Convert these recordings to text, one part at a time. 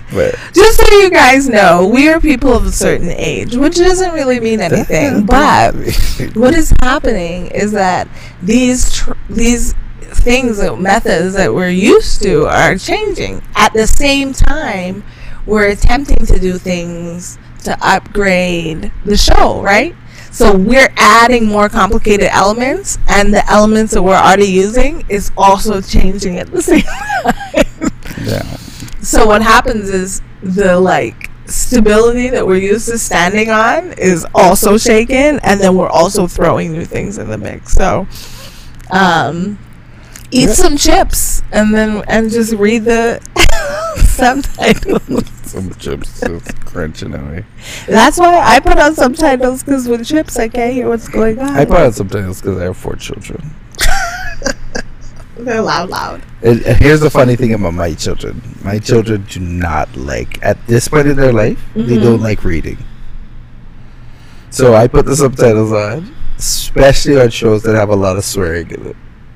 But just so you guys know, we are people of a certain age, which doesn't really mean anything. But what is happening is that these things, methods that we're used to, are changing. At the same time, we're attempting to do things to upgrade the show, right? So we're adding more complicated elements, and the elements that we're already using is also changing at the same time. Yeah. So what happens is the stability that we're used to standing on is also shaken, and then we're also throwing new things in the mix. So eat some chips and just read the subtitles. Some chips just crunching away. That's why I put on subtitles, because with chips I can't hear what's going on. I put on subtitles because I have 4 children. They're loud. And here's the funny thing about my children. My children do not at this point in their life, they don't like reading. So I put the subtitles on, especially on shows that have a lot of swearing in it.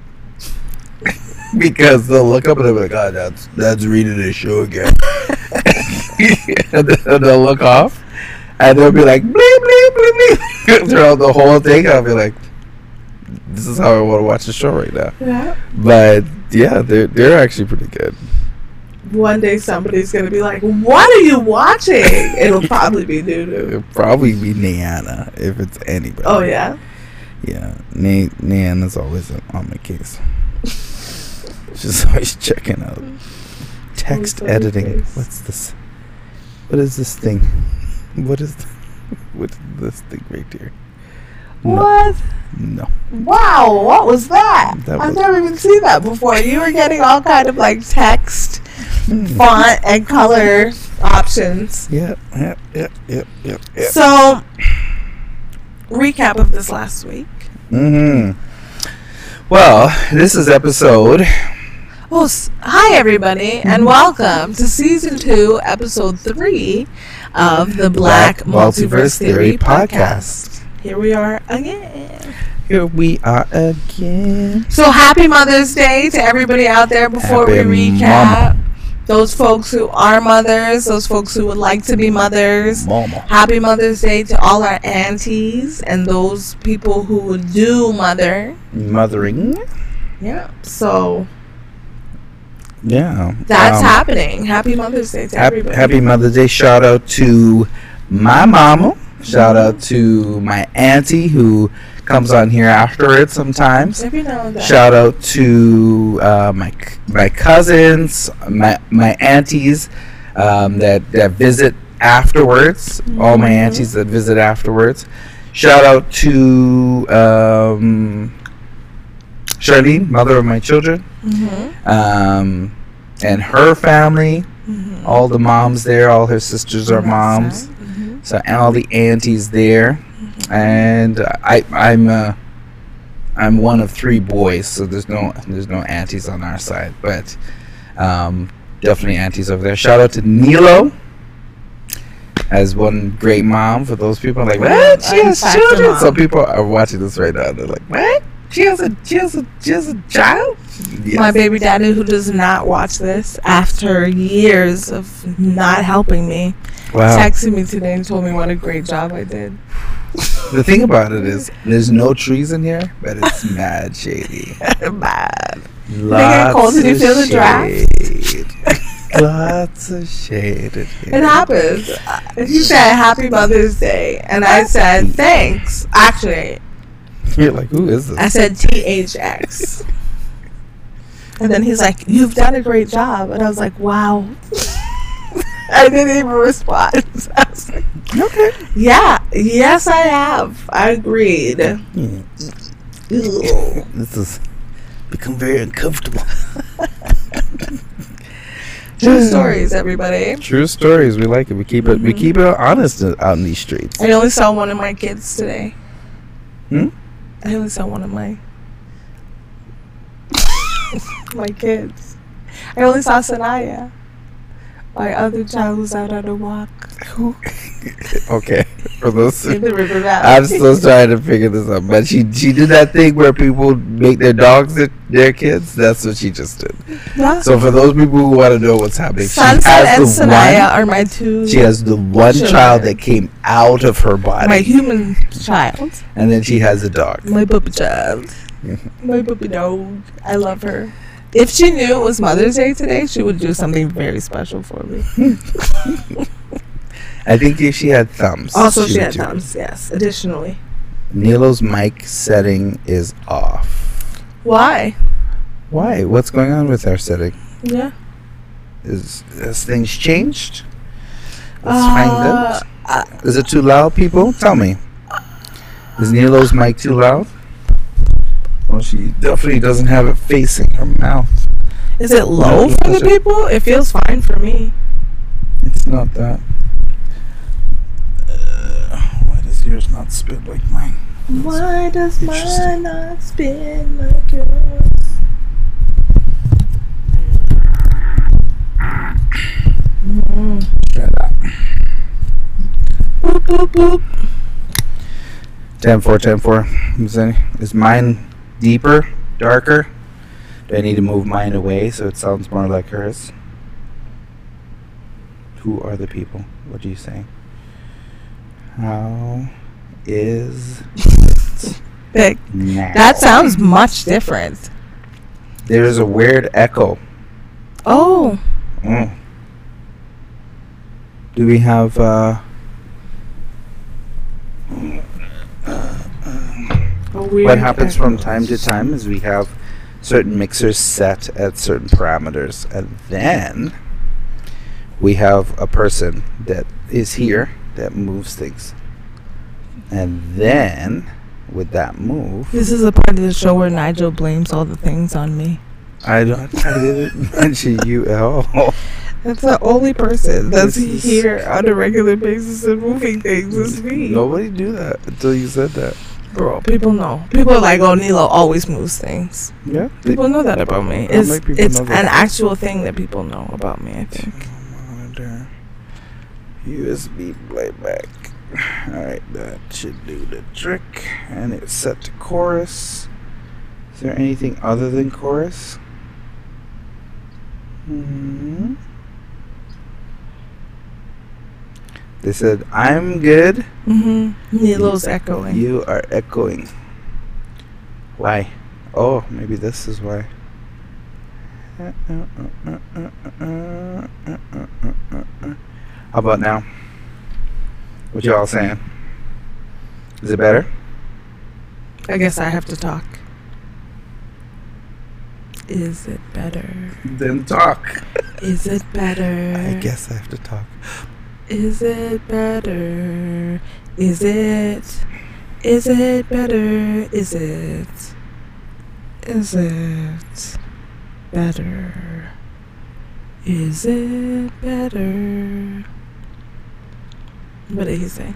Because they'll look up and they'll be like, oh, that's reading the show again. And they'll look off and they'll be like, bleep, bleep, bleep, bleep, throughout the whole thing. I'll be like, this is how I want to watch the show right now. Yeah. But yeah, they're actually pretty good. One day somebody's going to be like, what are you watching? It'll probably be Nunu. It'll probably be Niana if it's anybody. Oh, yeah? Yeah. Niana's always on my case. She's always checking out. Text editing. What's this? What is this thing? What is this thing right here? What? No. Wow, what was that? I've never even seen that before. You were getting all kind of text, font, and color options. Yep. So, recap of this last week. Well, this is episode... Well, hi everybody, and welcome to Season 2, Episode 3 of the Black Multiverse Theory Podcast. Here we are again. So happy Mother's Day to everybody out there. Before we recap, those folks who are mothers, those folks who would like to be mothers, happy Mother's Day to all our aunties and those people who would do mothering. Yeah, so... Yeah. That's happening. Happy Mother's Day to everybody. Happy Mother's Day. Shout out to my mama. Shout out to my auntie who comes on here afterwards sometimes. Every now and then. Shout out to my cousins, my aunties that visit afterwards. All my aunties that visit afterwards. Shout out to Charlene, mother of my children, and her family. All the moms there, all her sisters are moms. So and all the aunties there, and I'm one of 3 boys, so there's no aunties on our side, but definitely aunties over there. Shout out to Nilo as one great mom. For those people like, what? She has children. Some people are watching this right now. They're like, what? She has a child? Yes. My baby daddy, who does not watch this, after years of not helping me, texted me today and told me what a great job I did. The thing about it is, there's no trees in here, but it's mad shady. Bad. Lots cold. Did you feel the draft? Lots of shade in here. It happens. He said, happy Mother's Day. And I said, thanks. Actually... You're like, who is this? I said THX. And then he's like, you've done a great job. And I was like, wow. I didn't even respond. I was like, okay. Yeah. Yes, I have. I agreed. This has become very uncomfortable. True stories, everybody. True stories. We like it. We keep it. We keep it honest out in these streets. I only saw one of my kids today. I only saw one of my kids. I only saw Sanaya. My other child was out on a walk Okay, for those, in the river valley. I'm still trying to figure this out. But she did that thing where people make their dogs their kids. That's what she just did. Yeah. So for those people who want to know what's happening, Sunset and Sanaya are my two. She has the one children. child that came out of her body, My human child. and then she has a dog. My puppy child. My puppy dog. I love her. If she knew it was Mother's Day today, she would do something very special for me. I think if she had thumbs. Also, she would had do it. thumbs, yes, additionally. Nilo's mic setting is off. Why? Why? What's going on with our setting? Yeah. Has things changed? Let's find out. Is it too loud, people? Tell me. Is Nilo's mic too loud? Well, she definitely doesn't have it facing her mouth. Is it low for the people? It feels fine for me. It's not that. Why does yours not spin like mine? Why does Interesting. mine not spin like yours? Try that. Boop, boop, boop. 10-4. Is mine deeper, darker? Do I need to move mine away so it sounds more like hers? Who are the people? What are you saying? How is Big. now? That sounds much different. There's a weird echo. Oh. Mm. Do we have what happens from time to time is we have certain mixers set at certain parameters, and then we have a person that is here that moves things, and then with that move, This is a part of the show where Nigel blames all the things on me. I didn't mention you at all. That's the only person that's This is- here on a regular basis and moving things is me. Nobody do that until you said that. Bro, people know. People are like, oh, Nilo always moves things. Yeah, People know that about me. How It's, many people it's know an that? actual thing that people know about me, I think. Monitor. USB playback. Alright, that should do the trick. And it's set to chorus. Is there anything other than chorus? Hmm. They said, I'm good. Mm-hmm. Nilo's echoing. You are echoing. Why? Oh, maybe this is why. How about now? What y'all saying? Is it better? I guess I have to talk. Is it better? Then talk. Is it better? I guess I have to talk. Is it better? Is it? Is it better? Is it? Is it better? Is it better? What did he say?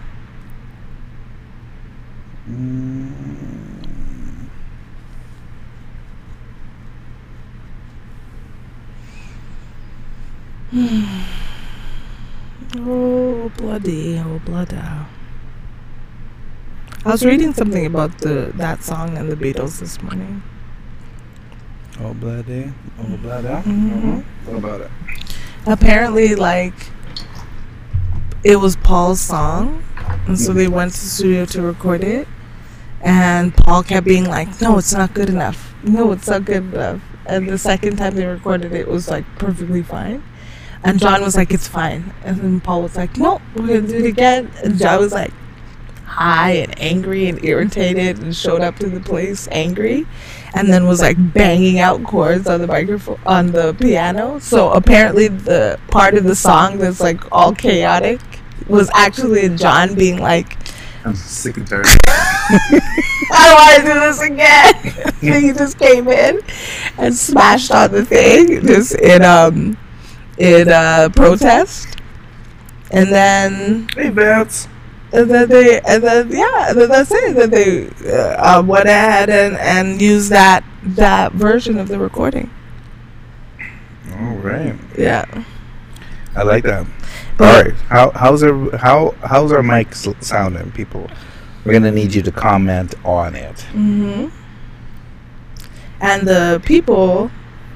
Oh bloody, oh blooda. I was reading something about that song and the Beatles this morning. Oh, bloody. Oh, bloody. Mhm. What about it? Apparently, like, it was Paul's song, and so they went to the studio to record it, and Paul kept being like, no, it's not good enough. No, it's not good enough. And the second time they recorded it, it was like perfectly fine. And John was like, it's fine. And then Paul was like, no, we're going to do it again. And John was like, high and angry and irritated and showed up to the place angry. And then was like banging out chords on the microphone, on the piano. So apparently the part of the song that's like all chaotic was actually John being like, I'm sick and tired. I don't want to do this again. And he just came in and smashed on the thing just in protest. And then Hey, Vance. and then that's it. Then they went ahead and used that version of the recording. All right. Yeah. I like that. But- All right. How's our mic sounding, people? We're gonna need you to comment on it. Mm-hmm. And the people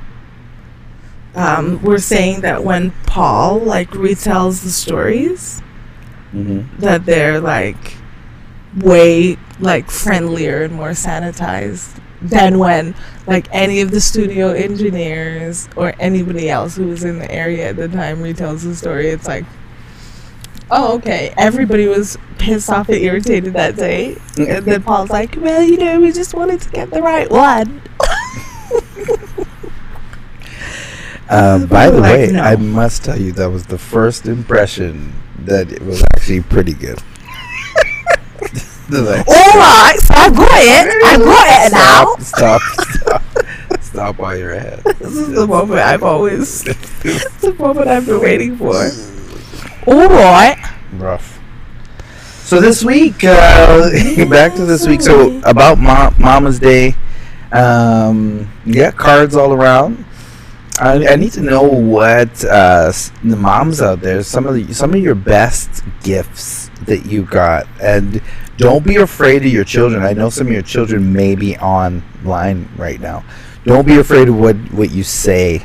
were saying that when Paul like retells the stories, that they're like way like friendlier and more sanitized than when like any of the studio engineers or anybody else who was in the area at the time retells the story. It's like, oh, okay, everybody was pissed off and irritated that day, and then Paul's like, well, you know, we just wanted to get the right one. By the Like, way, no. I must tell you that was the first impression that it was actually pretty good. Like, All right, so I've got it now. Stop while you're ahead. This is the moment it's the moment I've been waiting for. All right. Rough. So this week, back to this week. So about Mama's Day, cards all around. I need to know what the moms out there, some of your best gifts that you got, and don't be afraid of your children. I know some of your children may be online right now. Don't be afraid of what you say,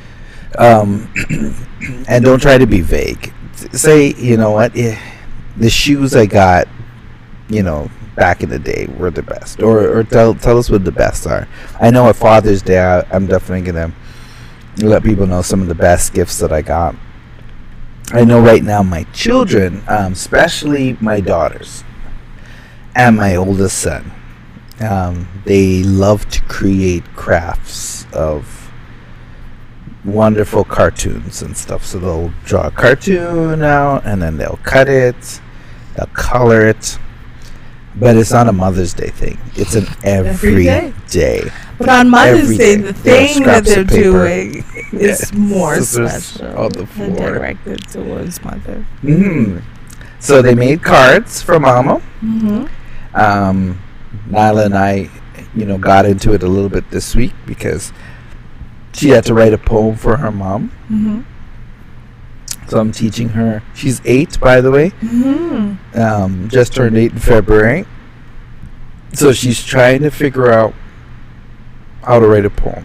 and don't try to be vague. Say, you know what, the shoes I got, back in the day were the best, or tell us what the best are. I know at Father's Day, I'm definitely gonna let people know some of the best gifts that I got. I know right now my children, especially my daughters and my oldest son, they love to create crafts of wonderful cartoons and stuff. So they'll draw a cartoon out and then they'll cut it, they'll color it. But it's not a Mother's Day thing. It's an every day. But on Mother's Day, Everything. the thing that they're Scraps of paper. doing is more Scissors special on the and floor. directed towards Mother. So they made cards for Mama. Mm-hmm. Nyla and I, got into it a little bit this week because she had to write a poem for her mom. Mm-hmm. So I'm teaching her. She's 8, by the way. Mm-hmm. Just turned 8 in February. So she's trying to figure out how to write a poem.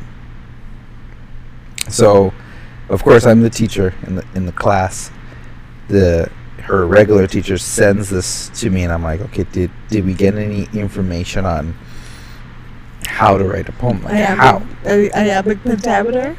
So, of course, I'm the teacher in the class. Her regular teacher sends this to me, and I'm like, okay, did we get any information on how to write a poem? Like how? Iambic pentameter.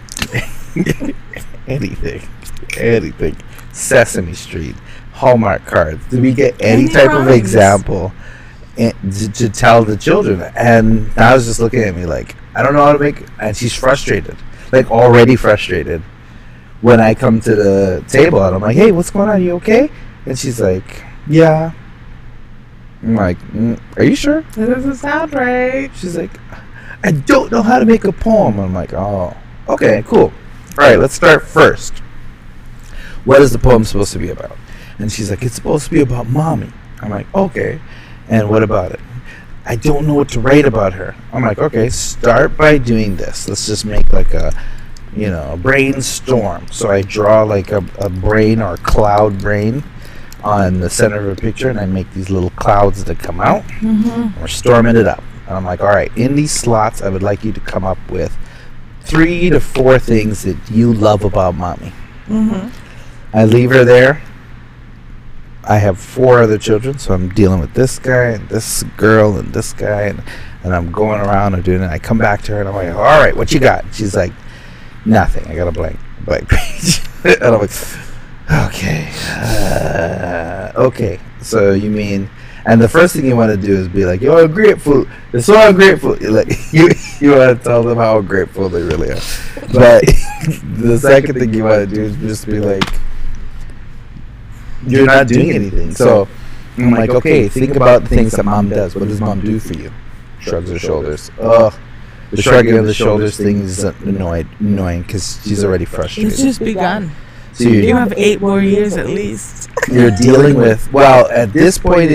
Anything. Sesame Street, Hallmark cards. Did we get any Any type of rhymes? example to tell the children? And I was just looking at me like, I don't know how to make. And she's frustrated, like already frustrated. When I come to the table and I'm like, hey, what's going on? You okay? And she's like, yeah. I'm like, are you sure? That doesn't sound right. She's like, I don't know how to make a poem. I'm like, oh, okay, cool. All right, let's start first. What is the poem supposed to be about? And she's like, it's supposed to be about Mommy. I'm like, okay. And what about it? I don't know what to write about her. I'm like, okay, start by doing this. Let's just make like a brainstorm. So I draw like a brain or cloud brain on the center of a picture, and I make these little clouds that come out. Mm-hmm. We're storming it up. And I'm like, all right, in these slots, I would like you to come up with 3 to 4 things that you love about Mommy. Mm-hmm. I leave her there. I have 4 other children, so I'm dealing with this guy and this girl and this guy, and I'm going around and doing it. I come back to her and I'm like, all right, what you got? She's like, nothing. I got a blank page. And I'm like, okay. Okay, so you mean... And the first thing you want to do is be like, yo, I'm grateful. They're so grateful. Like, you want to tell them how grateful they really are. But the second thing you want to do is just be like, you're not doing anything. So I'm like, okay, think about the things that Mom does. What does Mom do for you? Shrugs her shoulders. Ugh. The shrugging of the shoulders thing is annoying because she's already frustrated. It's just begun. So You have 8 more years at least. you're dealing with, well, at this point,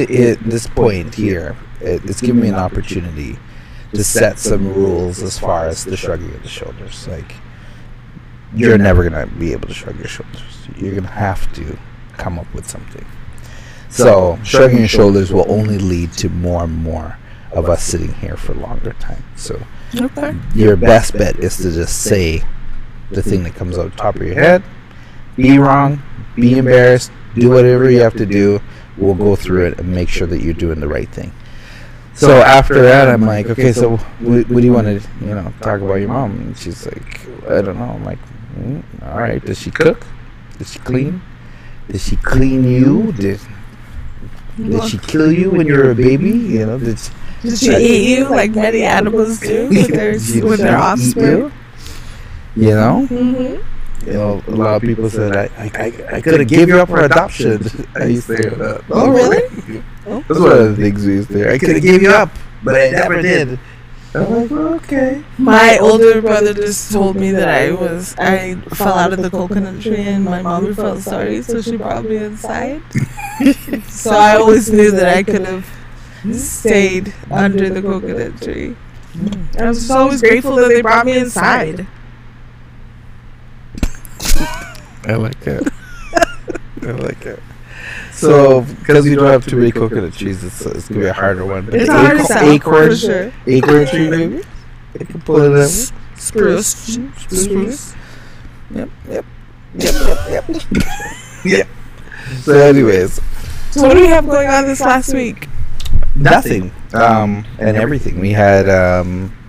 it's giving me an opportunity to set some rules as far as the shrugging of the shoulders. Like, you're never gonna be able to shrug your shoulders. You're gonna have to come up with something. So shrugging your shoulders will only lead to more and more of us sitting here for longer time. So your best bet is to just say the thing that comes out the top of your head. Be wrong, be embarrassed, do whatever you have to do. We'll go through it and make sure that you're doing the right thing. So after that, I'm like, okay, so what do you want to, talk about your mom? And she's like, I don't know. I'm like, all right. Does she cook? Does she clean? Did she clean you? Did she kill you when you were a baby? Did she eat you like many animals do with their offspring? Mm-hmm. A lot of people said I could have gave you up for adoption. I used to say that. Oh, really? That's one of the things we used to say. I could have gave you up, but I never did. I'm like, well, okay. My older brother just told me that I fell out of the coconut tree and my mom felt sorry, so she brought me inside. So I always knew that I could have stayed under the coconut tree. I was just always grateful that they brought me inside. I like that. I like it. So, because you don't have too many coconut trees, it's going to be a harder one. It's hard to sell, for sure. Acorn tree, maybe? You can pull it out. Spruce. Yep. Yep. So, anyways. So, what do we have going on this last week? Nothing. And everything. We had a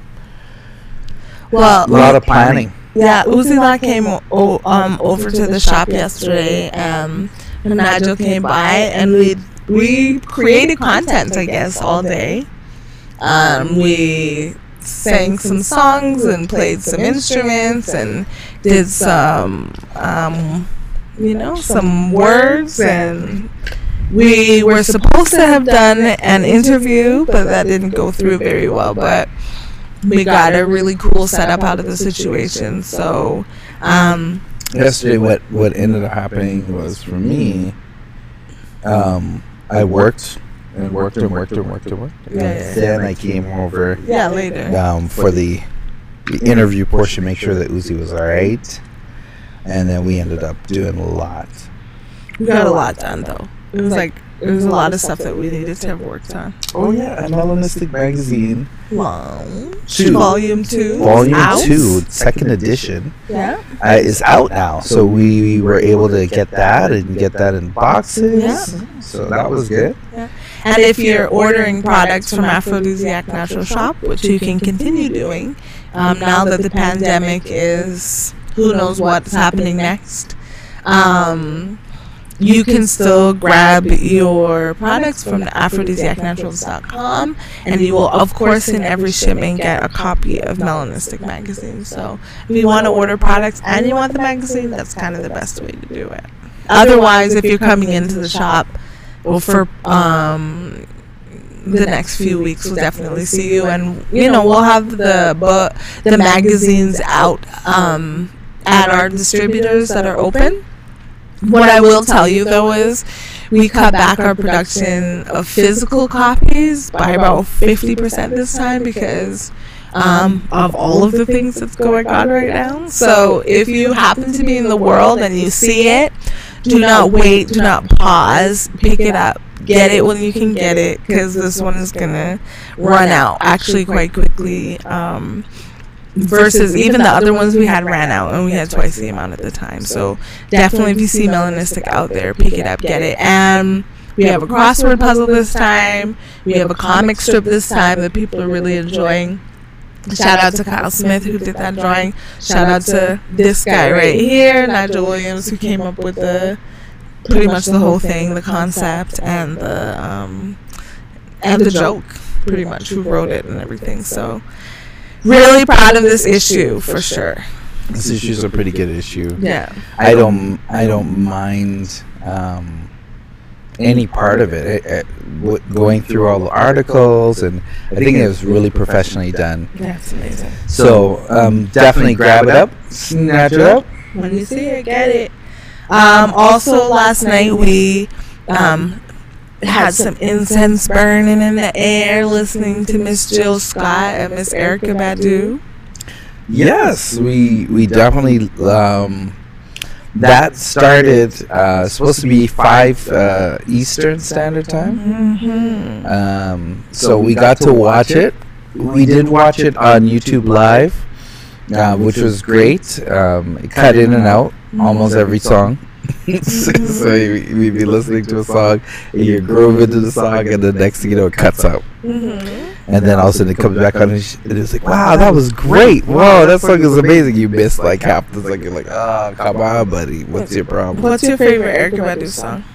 lot of planning. Yeah, Uzila came over to the shop yesterday. Nigel came by and we created content, I guess, all day. We sang some songs and played some instruments and did some some words, and we were supposed to have done an interview, but that didn't go through very well, but we got a really cool setup out of the situation. So yesterday what ended up happening was, for me, I worked and worked. Then I came over later for the interview portion, make sure that Uzi was alright, and then we ended up doing a lot. We got a lot done, though. It was a lot of stuff that we needed to have worked on. Oh yeah, a Melanistic magazine. Volume 2. Volume 2, second edition. Yeah. Is out now, so we were able to get that in boxes. Yeah. So that was good. Yeah. And if you're ordering products from Aphrodisiac Natural Shop, which you can continue doing, now that the pandemic is, who knows what's happening next. You can still grab your products from aphrodisiacnaturals.com, and you will, of course, in every shipment get a copy of Melanistic magazine. So if you want to order products and you want the magazine, that's kind of the best way to do it. Otherwise, if you're coming into the shop, well, for the next few weeks, we'll definitely see you, and we'll have the magazines out at our distributors that are open. What I will tell you, though, is we cut back our production of physical copies by about 50% this time because of all of the things that's going on right now. So if you happen to be in the world and you see it, do not wait, do not pause, pick it up. Get it when you can get it, because this one is going to run out actually quite quickly. Versus even the other ones we had ran out, and we had twice the amount at the time. So definitely, if you see Melanistic out there, pick it up, get it. And we have a crossword puzzle this time. We have a comic strip this time that people are really enjoying. Shout out to Kyle Smith, who did that drawing. Shout out to this guy right here, Nigel Williams, who came up with pretty much the whole thing, the concept and the joke, pretty much, who wrote it and everything. So really proud of this issue, for sure. This issue's a pretty good issue. Yeah. I don't mind any part of it. Going through all the articles, and I think it was really professionally done. That's amazing. So definitely grab it up, snatch it up. When you see it, get it. Also, last night we had some incense burning in the air, listening to Miss Jill Scott and Miss Erykah Badu. Yes, we definitely. That started supposed to be 5 Eastern Standard Time. So we got to watch it. We did watch it on YouTube Live, which was great. It cut in and out almost every song. So we'd be listening to a song, and you groove into the song, and the next thing you know, it cuts out. And then all of a sudden it comes back on, and it's like, wow, that was great. Whoa, that song is amazing. You missed like half the song. You're like, oh, come on, buddy. What's your problem? What's your favorite Erykah Badu song?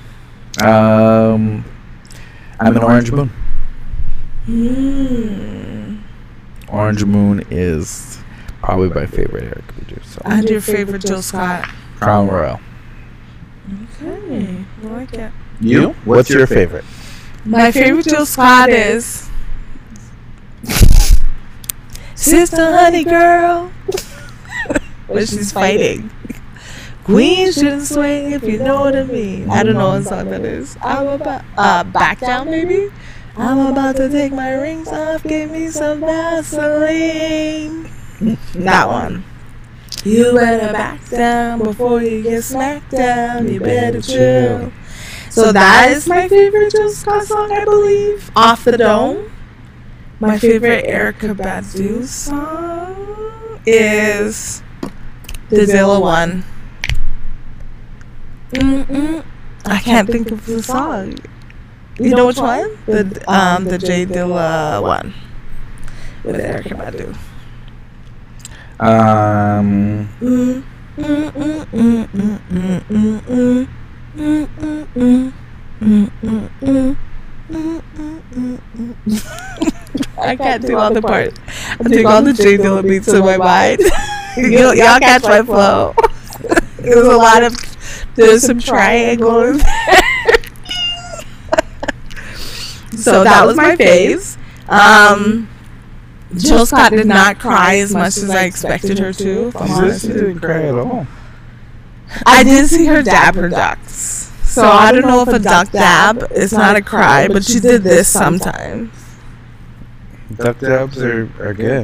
I'm an Orange Moon. Orange Moon is probably my favorite Erykah Badu song. And your favorite Jill Scott? Crown Royal. Okay, I like it. You? What's your favorite? My favorite Jill Scott is Sister Honey Girl. When she's fighting. Queen shouldn't swing if you know what I mean. I don't know what song that is. I'm about Back Down, maybe. I'm about to take my rings off. Give me some Vaseline. That one. You better back down before you get smacked down. You better chill. So that is my favorite Jill Scott song, I believe. Off the Dome. My favorite Erykah Badu song is the Dilla one. I can't think of the song. You know which one? The J Dilla one with Erykah Badu. I can't do all the parts. I'm doing all the J Dilla beats in my mind. Y'all catch my flow. There's some triangles. So that was my phase. Jill Scott did not cry as much as I expected her to. She didn't cry at all. I did see her dab her ducks. So I don't know if a duck dab is not a cry, but she did this sometimes. Duck dabs are good.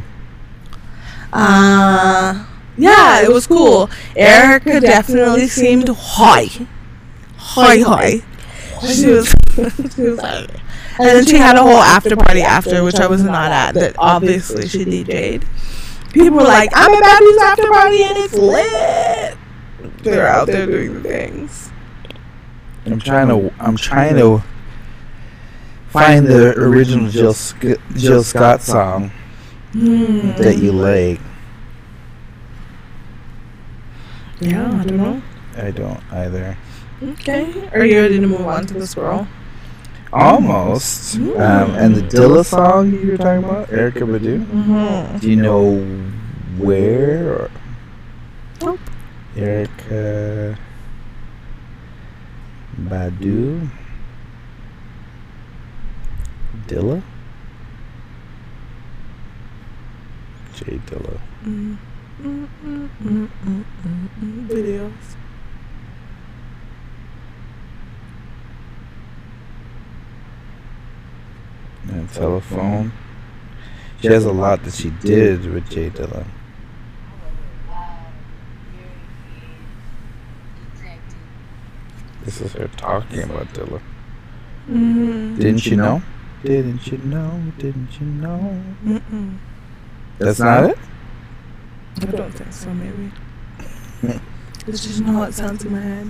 Yeah, it was cool. Erykah definitely seemed high. She was like, and then she had a whole after party after, which I was not at, that obviously she DJ'd. People were like, I'm at Badu's after party and it's lit. They're out there doing the things. I'm trying to find the original Jill Scott song that you like. Yeah, I don't know. I don't either. Okay. Are you ready to move on to the scroll? Almost. And the Dilla song you were talking about, Erykah Badu. Do you know where? Or Nope. Erykah Badu. Dilla. J Dilla. Videos. And telephone. She has a lot that she did with J Dilla. This is her talking about Dilla. Didn't you know? Didn't you know? Didn't you know? That's not it? I don't think so, maybe. It's just not how it sounds in my head.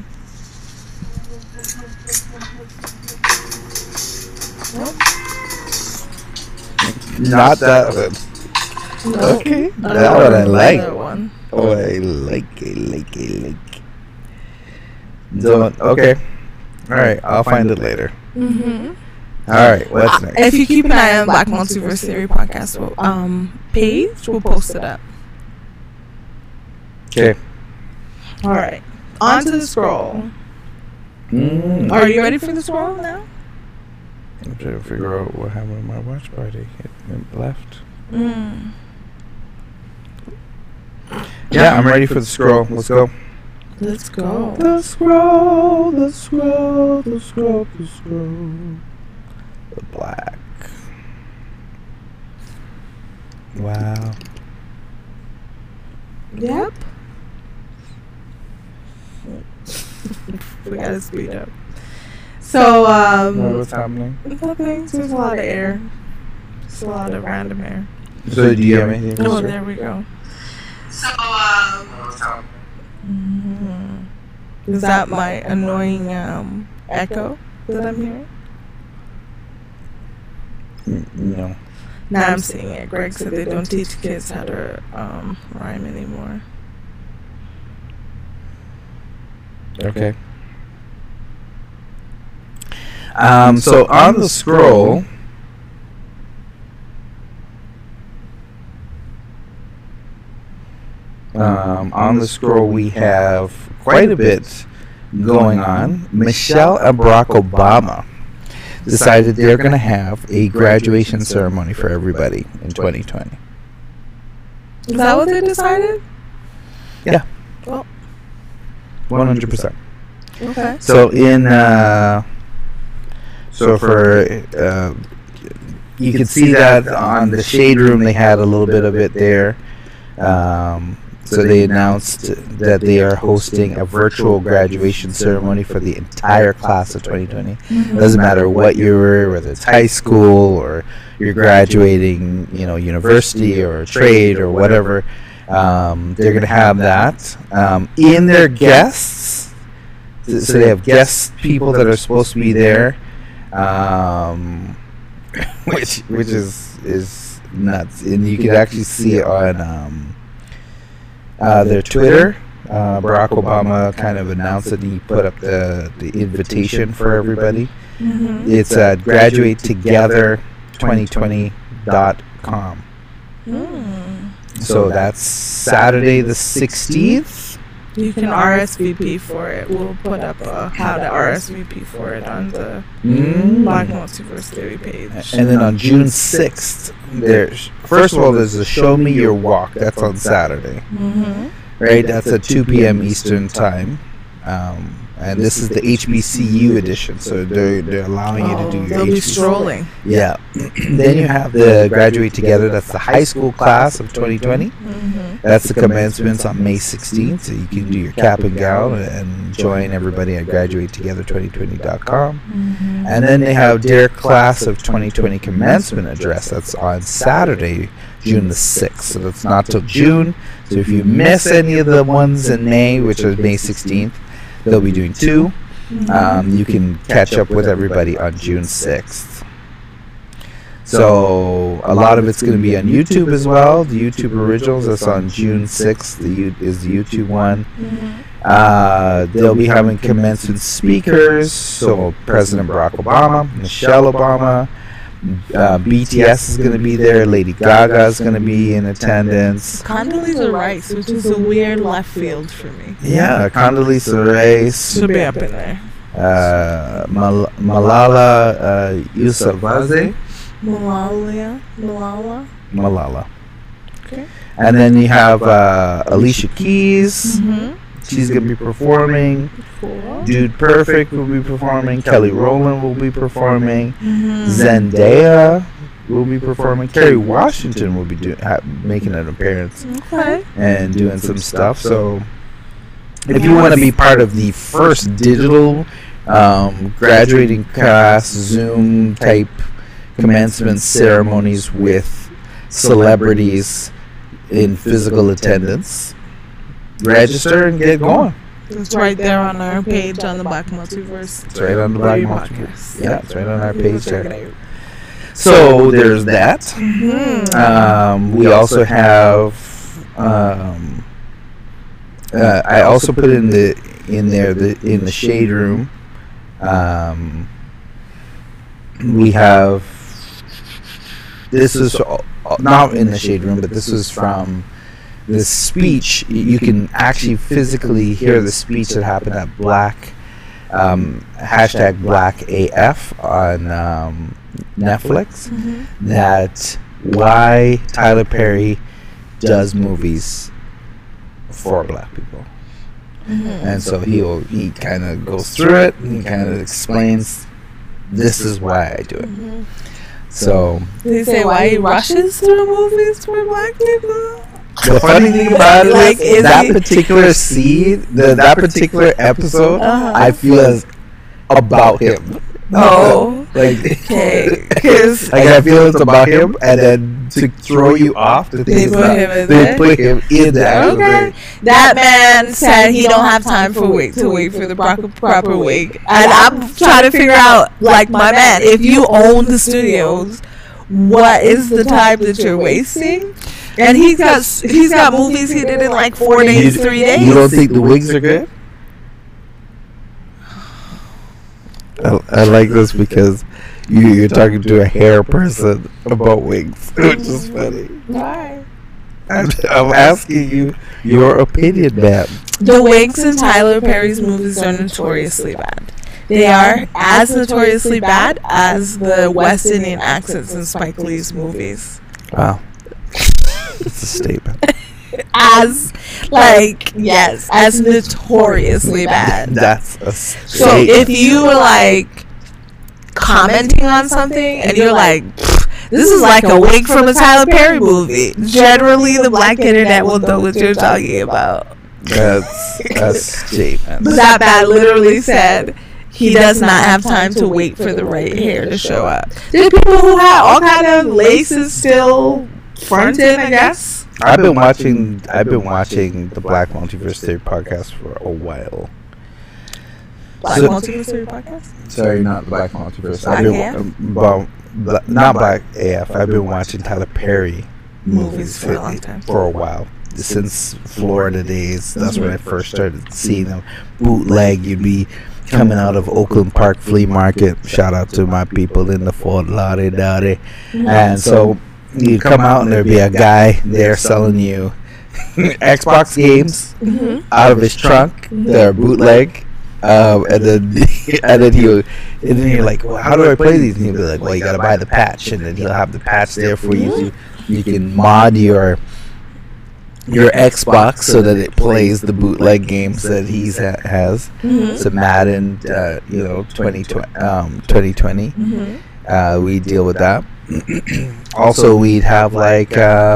Nope. Not that one. No. Okay. That one I like. One. Oh, I like it. Don't. Okay. Alright, I'll find it later. Alright, what's next? If you keep an eye on Black Multiverse Theory podcast page, we'll post it up. Okay. Alright. On to the scroll. Are you ready for the scroll now? I'm trying to figure out what happened with my watch party. It left. Yeah, I'm ready for the scroll. Let's go. Let's go. The scroll, the scroll, the scroll, the scroll. The black. Wow. Yep. We gotta speed up. So, what's happening? nothing. There's a lot of air. There's a lot of random air. So do you have anything to Oh, say? there we go. So, What's happening? is that my annoying echo that I'm hearing? No. Now I'm seeing it. Greg said they don't teach kids how to rhyme anymore. Okay. So on the scroll, we have quite a bit going on. Michelle and Barack Obama decided they're going to have a graduation ceremony for everybody in 2020. Is that what they decided? Yeah. Well, 100%. okay. So you can see that on the Shade Room they had a little bit of it there. So they announced that they are hosting a virtual graduation ceremony for the entire class of 2020. Doesn't matter what you were, whether it's high school or you're graduating, university or trade or whatever. They're going to have that. In their guests, so they have guest people that are supposed to be there, which is nuts. And you can actually see it on their Twitter. Barack Obama kind of announced it, and he put up the invitation for everybody. It's at graduatetogether2020.com. So that's Saturday the 16th. You can RSVP for it. We'll put up how to RSVP for it on the Black Multiverse Theory page. And then on June 6th, first of all, there's a Show Me Your Walk. That's on Saturday. Right? That's at 2 p.m. Eastern Time. And this is the HBCU edition, so they're allowing you to do your they'll be HBCU. strolling. Yeah. Then you have the Graduate Together. That's the high school class of 2020. That's the commencements on May 16th. So you can do your cap and gown and join everybody at graduatetogether2020.com. And then they have their class of 2020 commencement address. That's on Saturday, June the 6th. So that's not till June. So if you miss any of the ones in May, which is May 16th, they'll be doing 2. You can catch up with everybody on June 6th. So a lot of it's going to be on YouTube as well. The YouTube originals, that's on June 6th, is the YouTube one. They'll be having commencement speakers. So President Barack Obama, Michelle Obama, BTS is going to be there. Lady Gaga is going to be in attendance. Condoleezza Rice, which is a weird left field for me. Yeah, Condoleezza Rice. Should be up in there. Malala Yousafzai. Malala. Okay. And then you have Alicia Keys. She's going to be performing. Cool. Dude Perfect will be performing. Kelly Rowland will be performing. Zendaya will be performing. Kerry Washington will be making an appearance and doing some stuff. So if you want to be part of the first digital graduating class Zoom type commencement ceremonies with celebrities in physical attendance, register and get going. It's right there on our page on the Black Multiverse. It's right on the Black Multiverse. Podcast. Yeah, it's right on our page Check there. it out. So there's that. We also have. I also put in the Shade Room. We have. This is not in the Shade Room, but this is from the speech. You can actually physically hear the speech that happened at hashtag BlackAF on Netflix. That why Tyler Perry does movies for black people. And so he kind of goes through it and he kind of explains, this is why I do it. So they say why he rushes through movies for black people. The funny thing about it Like, is is that he- particular scene, that particular episode, I feel is about him. Oh. Like, Okay, 'cause- like I feel it's about him, and then to throw you off, the thing They is put that him in they there? put him in the actual Okay. thing. That man said he don't have time to wait for the proper wig. And I'm trying to figure out, like, my man, if you own the studios, what is the time that you're wasting? And he's got movies he did in like 4 days, 3 days. You don't think the wigs are good? I like this because you're talking to a hair person about wigs, which is funny. Why? I'm asking you your opinion, man. The wigs in Tyler Perry's movies are notoriously bad. They are as notoriously bad as the West Indian accents in Spike Lee's movies. Wow. It's a statement. As notoriously bad. That's a So statement. if you were like commenting on something and you're like, this is like a wig from a Tyler Perry movie, generally the black internet will know what you're talking about. That's a statement. That bad literally said he does not have time to wait for the right hair to show up. There's people who have all kind of laces still fronted, I guess. I've been watching the Black Multiverse Theory podcast for a while. Black So- Multiverse Theory podcast? Sorry, not the Black Multiverse. Black Not Black AF. I've been watching Tyler Perry Movies for a long time. For a while. Since Florida days. That's when I first started seeing them. Bootleg, you'd be coming out of Oakland Park Flea Market. Shout out to my people in the Fort Lauderdale. And so you'd come out and there'd be a guy there selling you Xbox games out of his trunk. They're bootleg. And then you're like, well, how do I play these? And he'll be like, well, you gotta buy the patch, and then he'll have the patch there for you. So you can mod your Xbox so that it plays the bootleg games that he has. So Madden, 2020. We deal with that. Also, we'd have like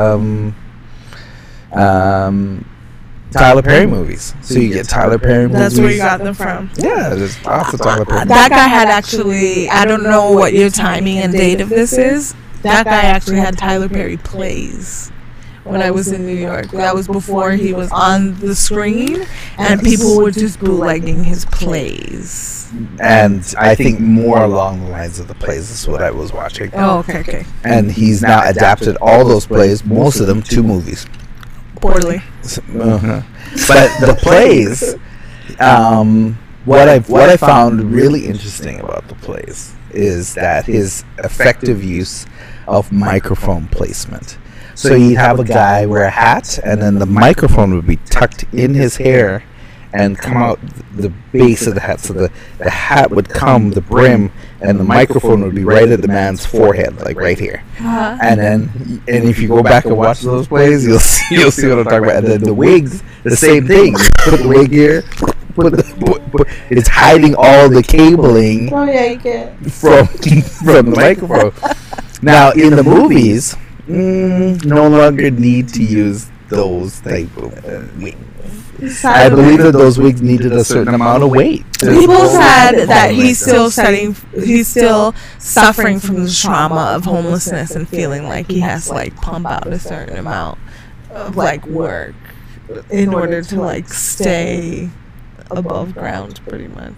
Tyler Perry movies. So you get Tyler Perry movies. That's where you got them from. Yeah, there's lots of Tyler Perry. That guy had actually, I don't know what your timing and date of this is. That guy actually had Tyler Perry plays when I was in New York. That was before he was on the screen, and people were just bootlegging his plays. And I think more along the lines of the plays is what I was watching. Oh, okay. And he's now adapted all those plays, most of them, to movies. Poorly. But the plays, what I found really interesting about the plays is that his effective use of microphone placement. So you'd have a guy wear a hat, and then the microphone would be tucked in his hair and come out the base of the hat. So the hat would come, the brim, and the microphone would be right at the man's forehead, like right here. And if you go back and watch those plays, you'll see what I'm talking about. And then the wigs, the same thing. You put the wig here. It's hiding all the cabling from the microphone. Now in the movies, no longer need to use those type of wigs. I believe that those wigs needed a certain amount of weight. People said that he's still suffering from the trauma of homelessness and feeling like he has to like pump out a certain amount of like work in order to like stay above ground, pretty much.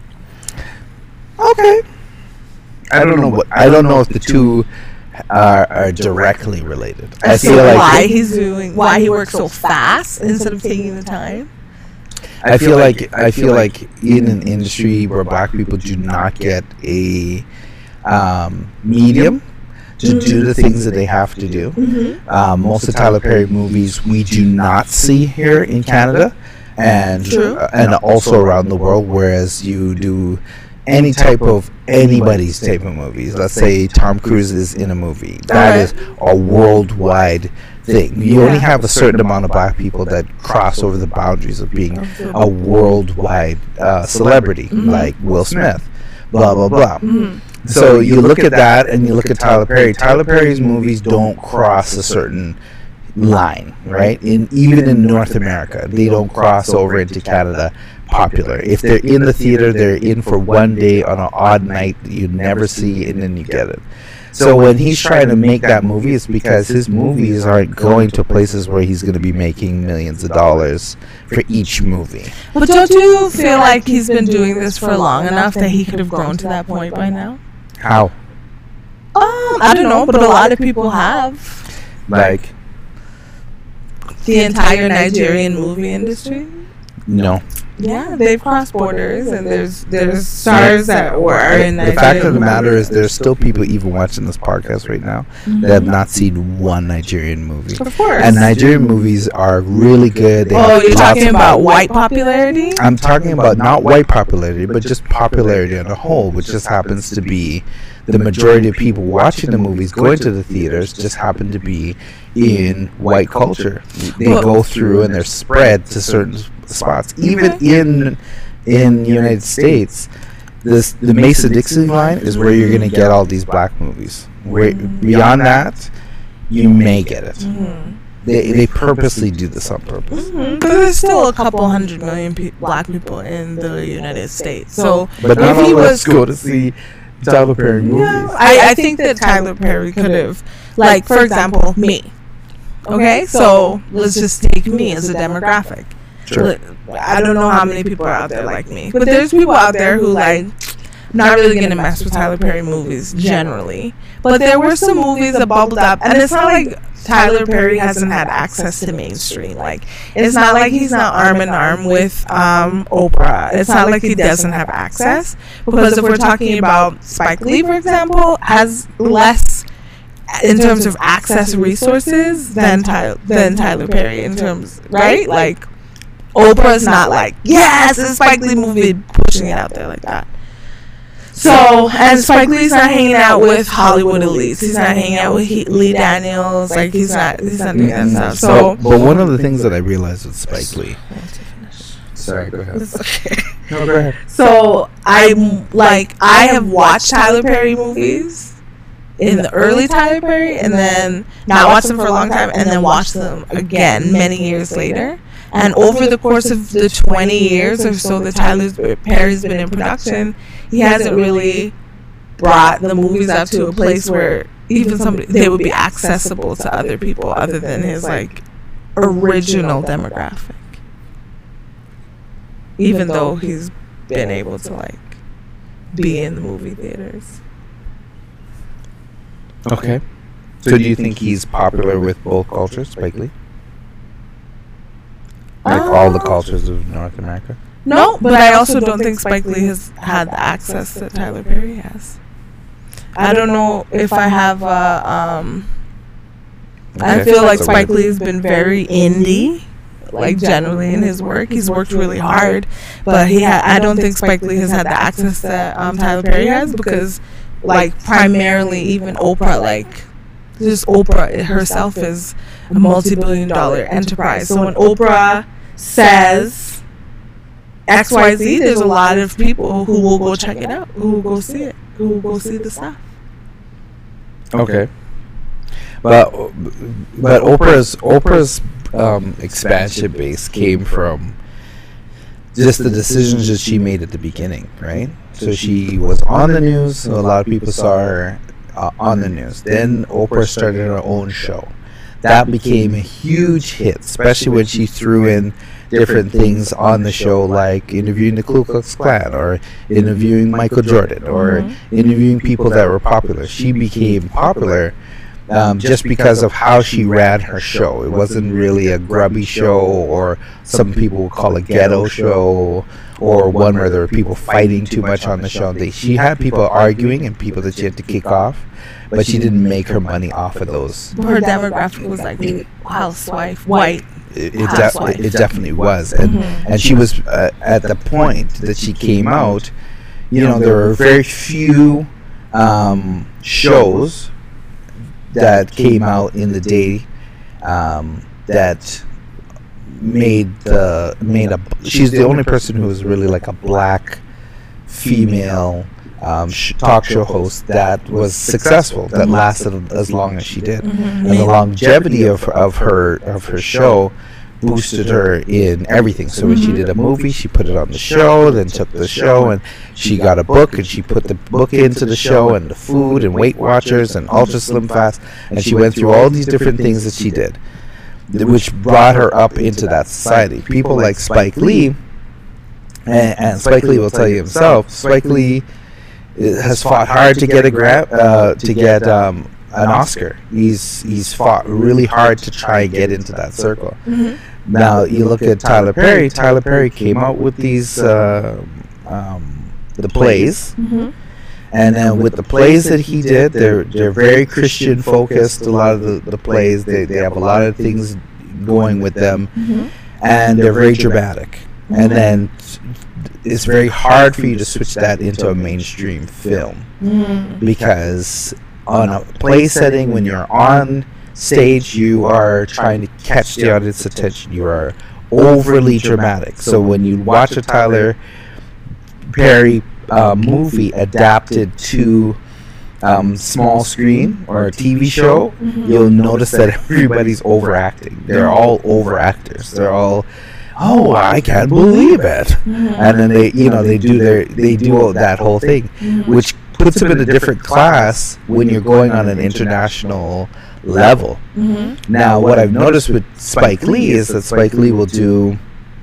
Okay. I don't know if the two are directly related. I feel like why he works so fast instead of taking the time. I feel like in an industry where black people do not get a medium to do the things that they have to do. Most of Tyler Perry movies we do not see here in Canada, and also around the world. Whereas you do anybody's type of movies. Let's say Tom Cruise is in a movie. That is a worldwide thing. You only have a certain amount of black people that cross over the boundaries of being a worldwide celebrity, like Will Smith, blah, blah, blah. So you look at that and you look at Tyler Perry. Tyler Perry's movies don't cross a certain line, right? Even in North America, they don't cross over into Canada popular. If they're in the theater, they're in for one day on an odd night that you never see, and then you get it. So when he's trying to make that movie, it's because his movies aren't going to places where he's going to be making millions of dollars for each movie. But don't you feel like he's been doing this for long enough that he could have grown to that point by now? How? I don't know, but a lot of people have. Like the entire Nigerian movie industry? No. Yeah, they've crossed borders, and there's stars that were in Nigeria. The fact of the matter is, there's still people even watching this podcast right now that have not seen one Nigerian movie. Of course. And Nigerian movies are really good. You're talking about white popularity? I'm talking about not white popularity, but just popularity on a whole, which just happens to be the majority of people watching the movies, going to the theaters, just happen to be in white culture. They go through and they're spread to certain spots. Even in the United States, the Mason-Dixon line is where you're going to get all these black movies. Where beyond that, you may get it. They purposely do this on purpose. But there's still a couple 100 million black people in the United States. So, but not all of us go to see Tyler Perry movies. Yeah, I think that Tyler Perry could have, like, for example, me. Okay, so let's just take me as a demographic. Sure. I don't know how many people are out there like me, but there's people out there who, like, not really gonna mess with Tyler Perry movies generally. But there were some movies that bubbled up, and it's not like Tyler Perry hasn't had access to mainstream. Like, it's not like he's not arm in arm with Oprah. It's not like he doesn't have access, because if we're talking about Spike Lee, for example, has less in terms of access resources than Tyler Perry in terms, right? Like, Oprah's not like, yes, it's a Spike Lee movie, pushing it out there like that. So, and Spike Lee's not hanging out with Hollywood elites. He's not hanging out with Lee Daniels. Like, he's not doing that stuff. So, but one of the things that I realized with Spike Lee. Sorry, go ahead. It's okay. No, go ahead. So, I have watched Tyler Perry movies in the early Tyler Perry, and then not watched them for a long time, and then watched them again many years later. And over the course of the 20 years or so that Tyler Perry's been in production, he hasn't really brought the movies up to a place where even they would be accessible to other people other than his, like, original demographic. Even though he's been able to, like, be in the movie theaters. Okay. So do you think he's popular with both cultures, Spike Lee? Like all the cultures of North America? No, but I also don't think Spike Lee has had the access that Tyler Perry has. I don't know if I have I feel like Spike Lee has been very indie, like, generally in his work. He's worked really hard, but I don't think Spike Lee has had the access that Tyler Perry has, because, like, primarily even Oprah, like, just Oprah herself is a multi-billion-dollar enterprise. So when Oprah says XYZ, there's a lot of people who will go check it out, who will go see it, who will go see the stuff. Okay. But Oprah's expansion base came from just the decisions that she made at the beginning, right? So she was on the news, so a lot of people saw her on the news. Then Oprah started her own show. That became a huge hit, especially when she threw in different things on the show, like interviewing the Ku Klux Klan, or interviewing Michael Jordan, or interviewing people that were popular. She became popular just because of how she ran her show. It wasn't really a grubby show, or some people would call a ghetto show, or one where there were people fighting too much on the show. She had people arguing and people that she had to kick off, but she didn't make her money off of those. Her demographic was like housewife, white. It definitely was, and she was at the point that she came out. You know, there were very few shows that came out in the day that she's the only person who was really like a black female talk show host that was successful, that lasted as long as she did, and the longevity of her show boosted her in everything. So when she did a movie, she put it on the show, then took the show and she got a book and she put the book into the show, and the food and Weight Watchers and Ultra Slim Fast, and she went through all these different things that she did, which brought her up into that society. People like Spike Lee, and Spike Lee will tell you himself, Spike Lee has fought hard to get an Oscar. He's fought really hard to try and get into that circle. Now you look at Tyler Perry. Tyler Perry came out with these the plays, and then with the plays that he did, they're very Christian focused. A lot of the plays, they have a lot of things going with them, and they're very dramatic. And then it's very hard for you to switch that into a mainstream film, because on a play setting, when you're on stage, you are trying to catch the audience's attention. You are overly dramatic. So when you watch a Tyler Perry movie adapted to small screen or a TV show, you'll notice that everybody's overacting. They're all overactors. They're all, oh, I can't believe it, and then they do that whole thing, which puts them in a different class when you're going on an international level. Now, what I've noticed with Spike Lee is that Spike Lee will do,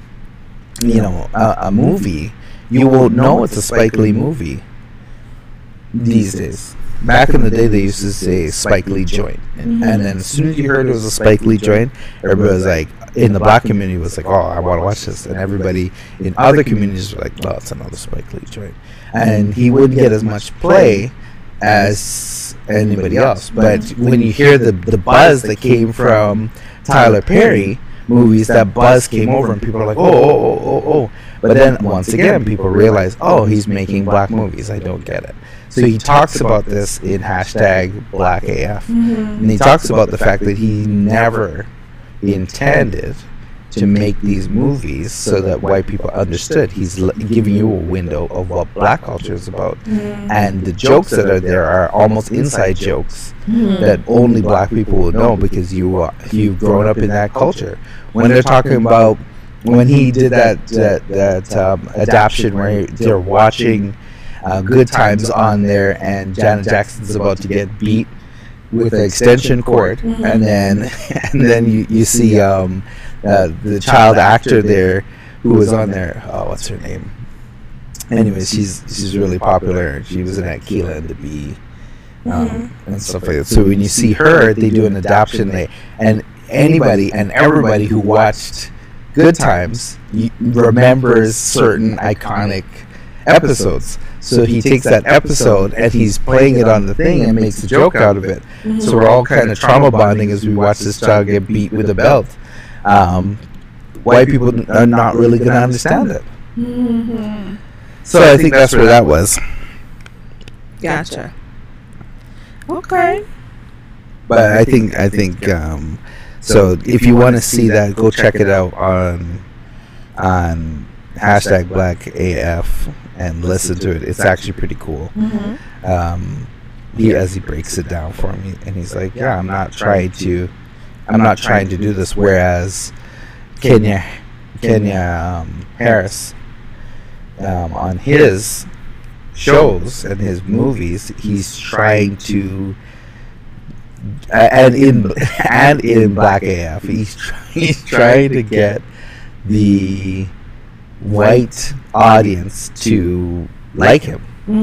a movie. You won't know it's a Spike Lee movie these days. Back in the day, they used to say Spike Lee joint, and then as soon as you heard it was a Spike Lee joint, everybody was like, in the black community was like, oh, I want to watch this, and everybody in other communities were like, oh, it's another Spike Lee joint, and he wouldn't get as much play as anybody else. But when you hear the buzz that came from Tyler Perry movies, that buzz came over, and people are like, oh. But then once again, people realize, oh, he's making black movies. I don't get it. So he talks about this in #BlackAF, and he talks about the fact that he never intended to make these movies so that white people understood. He's giving you a window of what black culture is about, and the jokes that are there are almost inside jokes that only black people will know, because you've grown up in that culture. When they're talking about, when he did that adaptation where they're watching Good Times on there, and Janet Jackson's about to get beat with an extension cord, and then you see the child actor there who was on there. Oh, what's her name? Anyways, she's really popular. She was in Akeelah and the Bee, and stuff like that. So when you see her, they do an adaptation, and anybody and everybody who watched Good Times remembers certain iconic episodes. So he takes that episode and he's playing it on the thing and makes a joke out of it. So we're all kind of trauma bonding as we watch this child get beat with a belt. White people are not really going to understand it. So I think that's where that was. Gotcha. Okay. But I think so if you want to see that, go check it out on #BlackAF and listen to it. It's actually pretty cool. As he breaks it down for me, and he's like, yeah, I'm not trying to do this. Whereas Kenya Harris, on his shows and his movies, he's trying to, and in #BlackAF, he's trying to get the white audience to like him.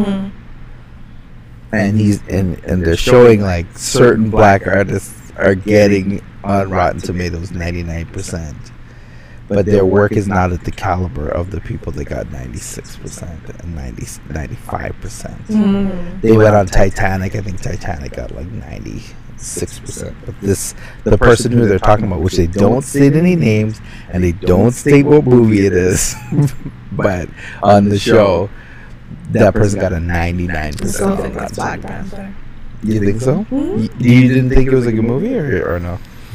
And they're showing like certain black artists are getting on Rotten Tomatoes 99%, but their work is not at the caliber of the people that got 96% and 95%. They went on Titanic. I think Titanic got like 96%. But the person who they're talking about, which they don't state any names and they don't state what movie it is, but on the show, that person got a 99%. So I think that's Black Panther. You think so? You didn't think it was a good movie, or no?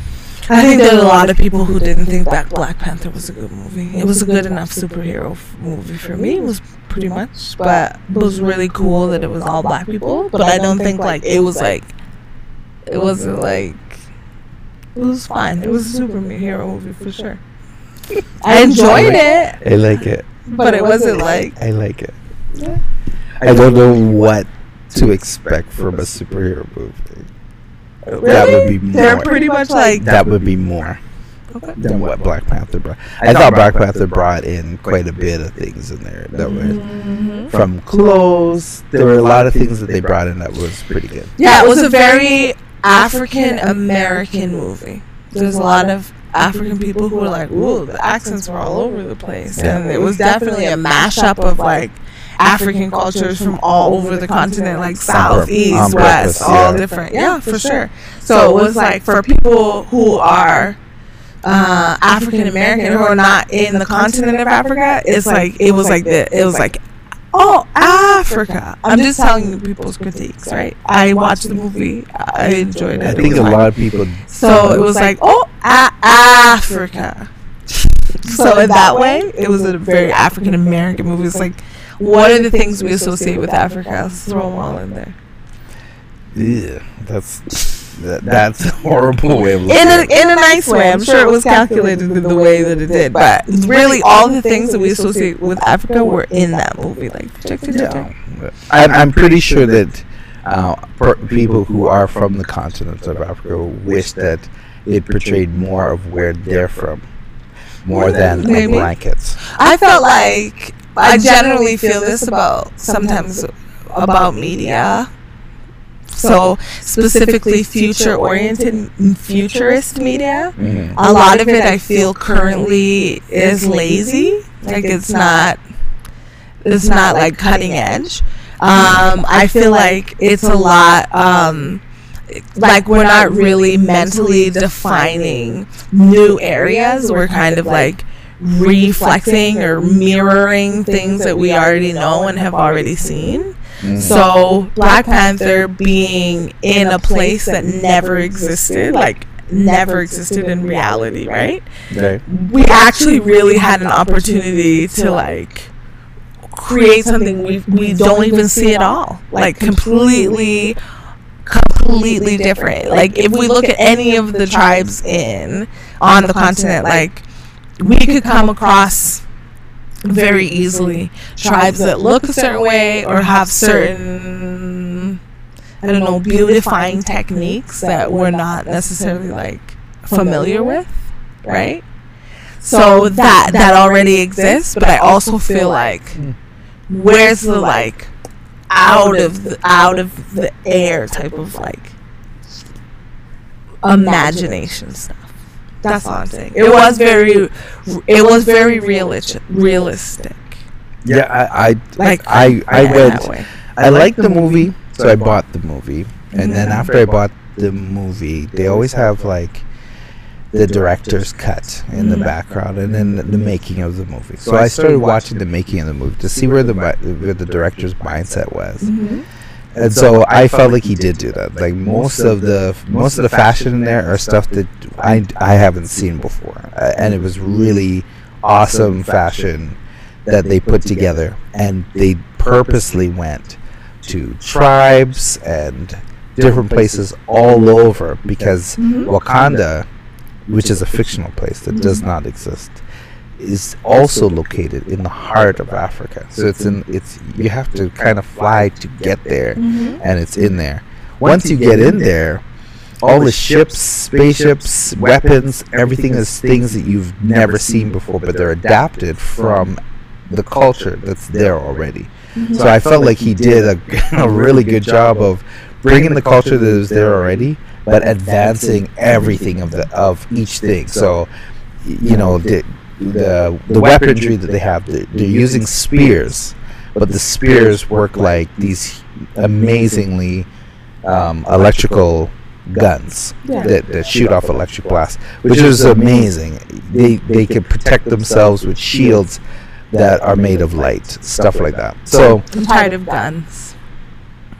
I think there were a lot of people who didn't think that Black Panther was a good movie. It was a good enough superhero movie for me. It was pretty much, but it was really cool that it was all black people. But I don't think like it was like it wasn't like it was fine. It was a superhero movie for sure. I enjoyed it. I like it, but it wasn't like I like it. Yeah. I don't know what to expect from a superhero movie. Really? That would be more. They're pretty much like that would be more than what Black Panther brought. I thought Black Panther brought in quite a bit of things in there that were from clothes. There were a lot of things that they brought in that was pretty good. Yeah, it was a very African American movie. There's a lot of African people who were like, "Ooh, the accents were all over the place," and it was definitely a mashup of like African cultures from all over the continent, like south, east, west, all different. Yeah, for sure. So it was like for people who are African American who are not in the continent of Africa, it was like oh, Africa. I'm just telling you people's critiques, right? I watched the movie. I enjoyed it. I think a lot of people. So it was like, oh, Africa. So in that way, it was a very African American movie. It's like, what are the things we associate with Africa? Let's throw them all in there. Yeah, that's a horrible way of looking at it. In a nice way. I'm sure it was calculated in the way that it did. But really, all the things that we associate with Africa were in that movie. Like, check. I'm pretty sure that people who are from the continent of Africa wish that it portrayed more of where they're from, more than the blankets. I felt like I generally feel this sometimes about media. So specifically future-oriented, futurist media. Mm-hmm. A lot of it I feel currently is lazy. Like it's not like cutting edge. I feel like it's a lot like we're not really mentally defining new areas. We're kind of like reflecting or mirroring things that we already know and have already seen. Mm-hmm. So Black Panther being in a place that never existed in reality, right? Okay. We actually really had an opportunity to like create something we don't even see at all, like completely different. Like if we look at any of the tribes on the continent, like we could come across very easily tribes that look a certain way or have certain, I don't know, beautifying techniques that we're not necessarily like familiar with, right? So that already exists, but I also feel like where's the like out of the air type of like imagination stuff. That's all I'm saying. It was very realistic. Yeah, I liked the movie, so I bought the movie, and then after I bought the movie, they always have like the director's cut in the background, and then the making of the movie. So I started watching the making of the movie to see where the director's mindset was. Mm-hmm. And so I felt like he did do that. Like most of the fashion in there are stuff that I haven't seen before, and it was really awesome fashion that they put together. And they purposely went to tribes and different places all over because Wakanda, which is a fictional place that does not exist, is also located in the heart of Africa. So you have to kind of fly to get there, and it's in there. Once you get in there, all the ships, spaceships, weapons, everything is things that you've never seen before, but they're adapted from the culture that's there already. So I felt like he did a really good job of bringing the culture that is there already, but advancing everything of each thing. So, you know, the weaponry that they have, they're using spears, but the spears work like these amazingly electrical guns that shoot off electric blasts, which is amazing. They can protect themselves with shields that are made of light, stuff like that. So I'm tired of guns.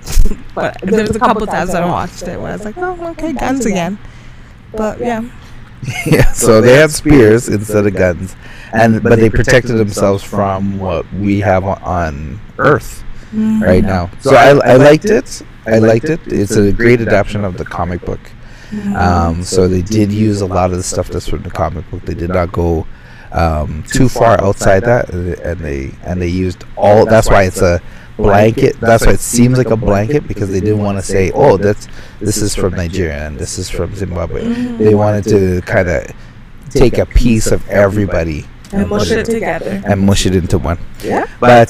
But there was a couple times I watched it where I was like, oh, okay, guns again. But yeah. Yeah, so they had spears instead of guns, but they protected themselves from what we have on Earth right now. So I liked it. I liked it. It's a great adaptation of the comic book. So they did use a lot of the stuff that's from the comic book. They did not go too far outside that, and they used all. That's why it's a blanket. That's why it seems like a blanket, because they didn't want to say, "Oh, this is from Nigeria and this is from Zimbabwe." They wanted to kind of take a piece of everybody and mush it together and mush it into one. Yeah, but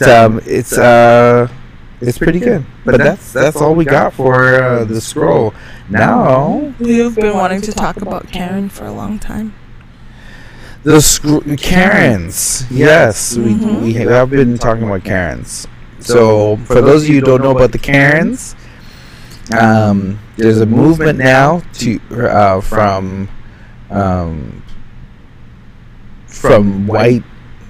it's pretty good. But that's all we got for the scroll. Now we've been wanting to talk about Karen for a long time. The Karens, yes, we have been talking about Karens. So for those of you who don't know about the Karens, there's a movement now to from white,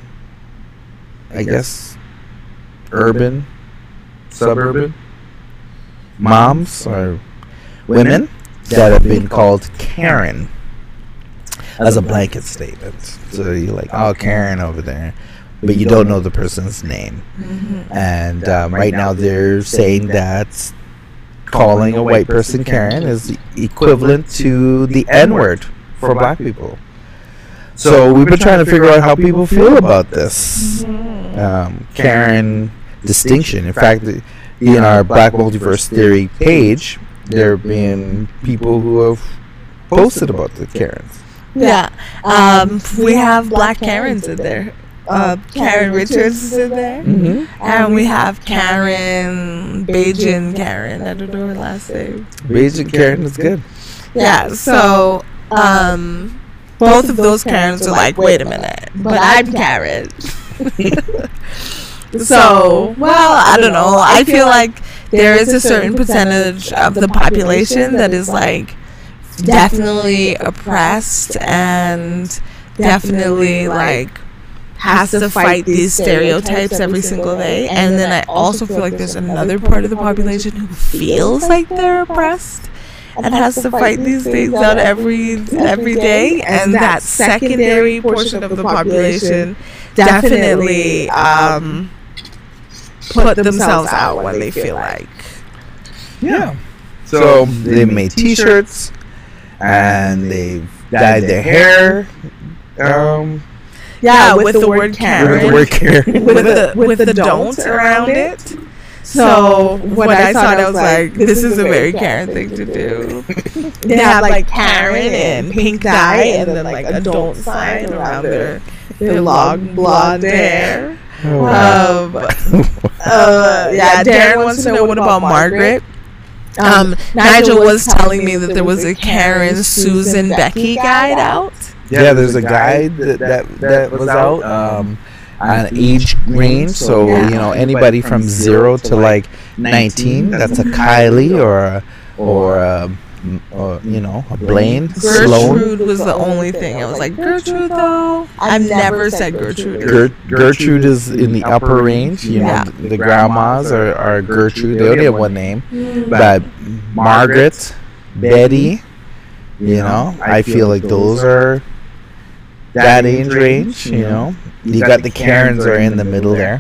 I guess, urban, suburban moms or women that have been called Karen as a blanket statement. So you're like, oh, Karen over there, but you don't know the person's name. And right now they're saying that calling a white person Karen is equivalent to the N-word for black people. So we've been trying to figure out how people feel about this Karen distinction. In fact, in our Black Multiverse Theory page, there have been people who have posted about the Karens. Yeah, we have Black Karens in there. Karen Richards is in there, and we have Karen Bajan Karen. I don't know her last name. Bajan Karen is good. Yeah, so both of those Karens are like, wait a minute, but I'm Karen. So, well, I don't know. I feel like there is a certain percentage of the population that is like definitely oppressed and definitely like has to fight these stereotypes every single day. And then I also feel like there's another part of the population who feels like they're oppressed and has to fight these things out every day. And that secondary portion of the population definitely put themselves out when they feel like. Yeah. So they made T-shirts and they've dyed their hair. Yeah, with the word Karen. With the word Karen. with the don't around it. So when I saw it, I was like, this is a very Karen thing to do. They have like Karen and pink dye and then like a don't sign around their long blonde hair. Yeah, Darren wants to know, what about Margaret? Nigel was telling me that there was a Karen, Susan, Becky guide out. Yeah, there's a guide that was out on age range. So you know, anybody from 0 to like 19. That's a Kylie or you know, a Blaine. Gertrude was the only thing. I was like, Gertrude though. I've never said Gertrude. Gertrude is in the upper range. You know, the grandmas are Gertrude. They only have one name. But Margaret, Betty, you know, I feel like those are that age range. You know, you got the Karens are in the middle there.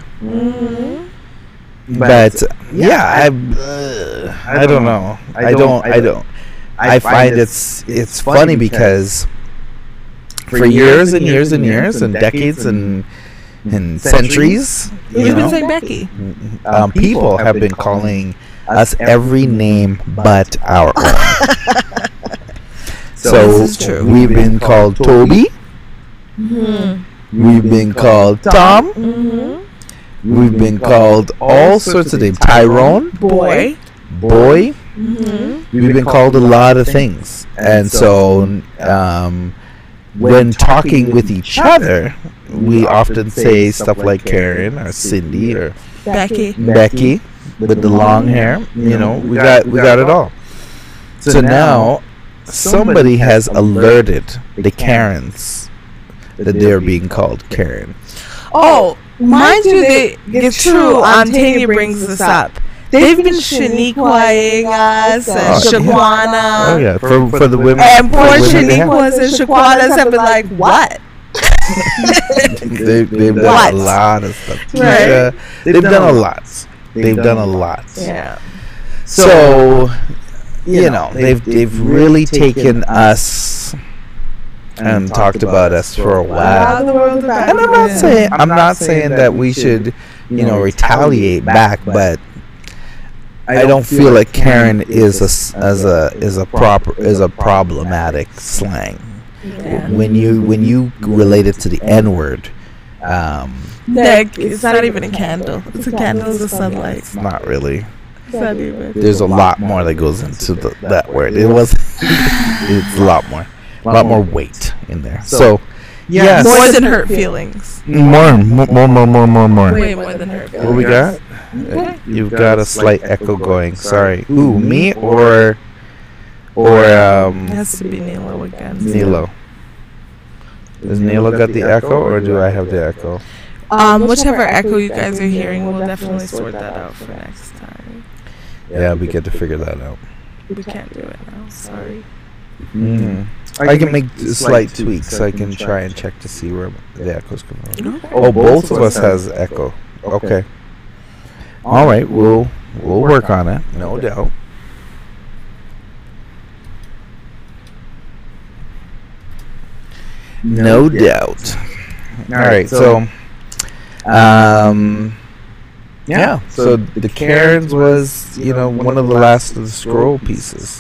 But yeah, I don't know. I find it's funny because for years and years and years and decades and centuries, you've been saying Becky. People have been calling us every name but our own. So we've been called Toby. We've been called Tom. We've been called all sorts of names. Tyrone. Boy. We've been called a lot of things. And so when talking with each other, we often say stuff like Karen or Cindy or Becky with the long hair. You know, we got it all. So now somebody has alerted the Karens that they're being called Karen. Oh, mind you, it's true. Tanya brings this up They've been Shaniquaing us and Shaquana. Oh yeah, for the women. And poor for women, they Shaniquas and Shaquanas have been like, what? they've done What? a lot of stuff. Right. Tisha, they've done a lot. They've done a lot. Yeah. So, you know, they've really taken us and talked about us for a while. And I'm not saying that we should, you know, retaliate back, but I don't feel like Karen is a problematic slang. Yeah. When you relate it to the N-word, Like, it's not even a candle. It's a candle in the sunlight. it's not really. It's not even. There's a lot more that goes into that word. It's a lot more weight in there. So, yes. More than hurt feelings. More. Way more than hurt feelings. What we got? You've got a slight echo going. Sorry. Ooh, me or It has to be Nilo again. Nilo. Does Nilo got the echo, or do I have the echo? Whichever echo you guys are hearing, we'll definitely sort that out for next time. Yeah, we get to figure that out. We can't do it now. Sorry. I can make slight tweaks. I can try and check to see where the echo's coming from. Oh, both of us has echo. Okay. All right, we'll work on it. No doubt. No doubt. All right, so yeah, so the Karens was, you know, one of the last of the scroll pieces.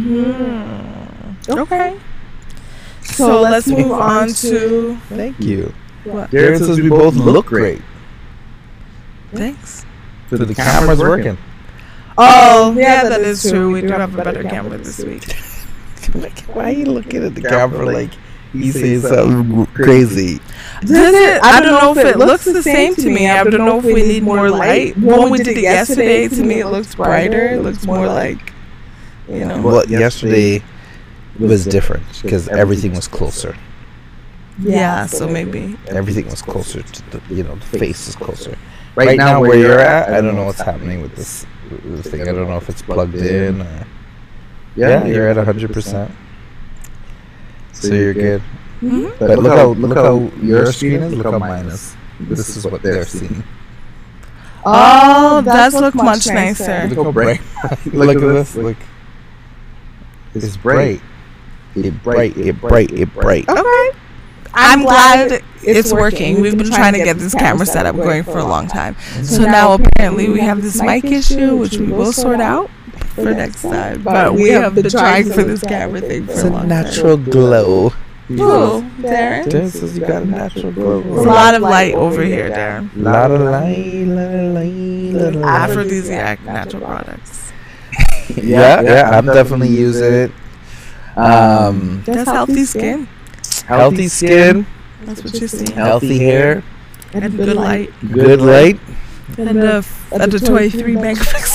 Okay. So let's move on to. Thank you. What? Karen says we both look great. Thanks. So the camera's working. Oh, yeah, that is true. We do have a better camera this week. Why are you looking at the camera like he's saying something crazy? Does it? I don't know if it looks the same to me. I don't know if we need more light. When we did it yesterday, to me it looks brighter. It looks more like, you know. Well, yesterday was different because everything was closer. Yeah, so maybe. Everything was closer to the, you know, the face is closer. Right now, where you're at, I don't know what's happening with this thing. I don't know if it's plugged in or. Yeah, you're at 100%. So you're good. Mm-hmm. But look how your screen is. Look how mine is. This is what they're seeing. Oh, it does look much nicer. Look how bright. Look at this. Look. It's bright. It bright. Okay. I'm glad it's working. We've been trying to get this camera setup going for a long time. So now apparently we have this mic issue, which we will sort out for next time. But we have been trying for this camera thing for It's a a long time. natural glow. Cool, Darren. Darren says you got a natural glow. There's a lot of light over here, Darren. Lot of light. Aphrodisiac natural products. Yeah, I'm definitely using it. That's healthy skin. Healthy skin, That's what you're seeing. healthy hair, And good light. good light. And a 23 megapixel.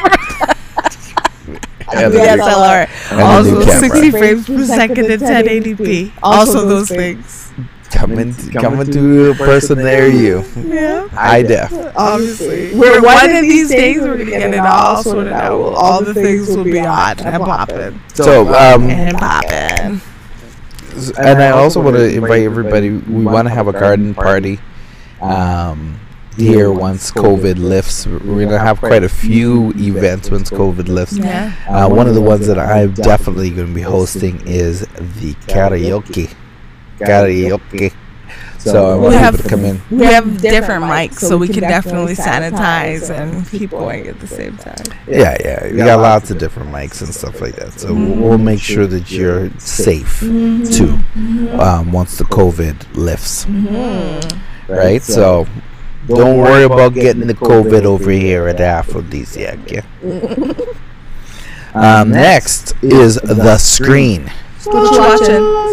And a new- DSLR. and a new Also camera. 60 frames per second and 1080p. Also those things. Coming to a person near you. Yeah. High def. Obviously. We're one of these days we're gonna get it all sorted out. All the things will be on and popping. So, And popping. and I also want to invite everybody. We want to have a garden party here once COVID lifts. We're gonna have quite a few events once COVID lifts. Yeah. One of the ones that I'm definitely going to be hosting is the karaoke. So I want people to come in. We have different mics, so we can definitely sanitize and keep going at the same time. Yeah. We got lots of different mics and stuff like that. So we'll make sure that you're safe too once the COVID lifts. Right? So don't worry about getting the COVID over here at Aphrodisiac. Yeah. Next is The Screen. What you watching?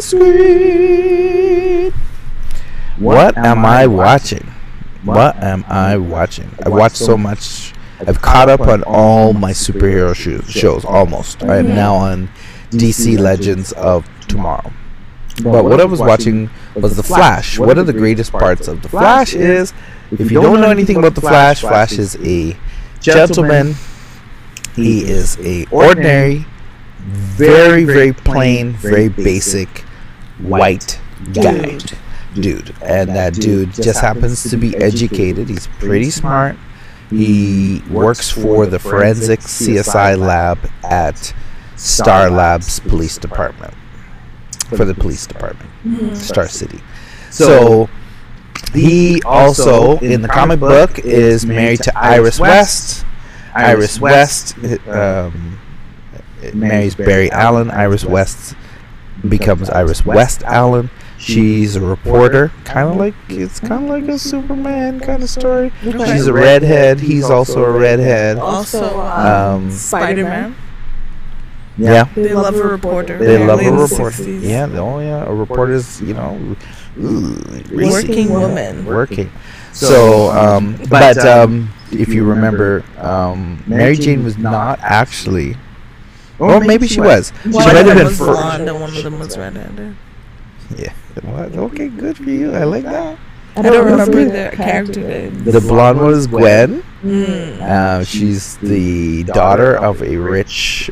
What am I watching? I watch so much. I've caught up on all my superhero shows almost. I am now on DC Legends of Tomorrow. But what I was watching was The Flash. One of the greatest parts of The Flash is, if you don't know anything about The Flash, Flash is a gentleman. He is a ordinary, very, very plain, very basic white guy. Dude. And that dude just happens to be educated. He's pretty smart. He works for the forensic CSI lab at Star Labs Police Department. For the police department. Star City. So he also, in the comic book, is married to Iris West. Iris West marries Barry Allen. Iris West becomes Iris West Allen. She's a reporter, kind of like a Superman kind of story. Okay. She's a redhead. He's also a redhead. Also, Spider-Man. Yeah, They love a reporter. they love a Late reporter. 60s. Yeah, a reporter's Working woman. Working. So, if you remember, Mary Jane was not actually, or maybe she was. She One might of have them been was first. blonde and one of them was redheaded. Yeah. What? Okay, good for you. I like that. I don't remember their character names. The blonde one is Gwen. Mm. She's the daughter of a rich,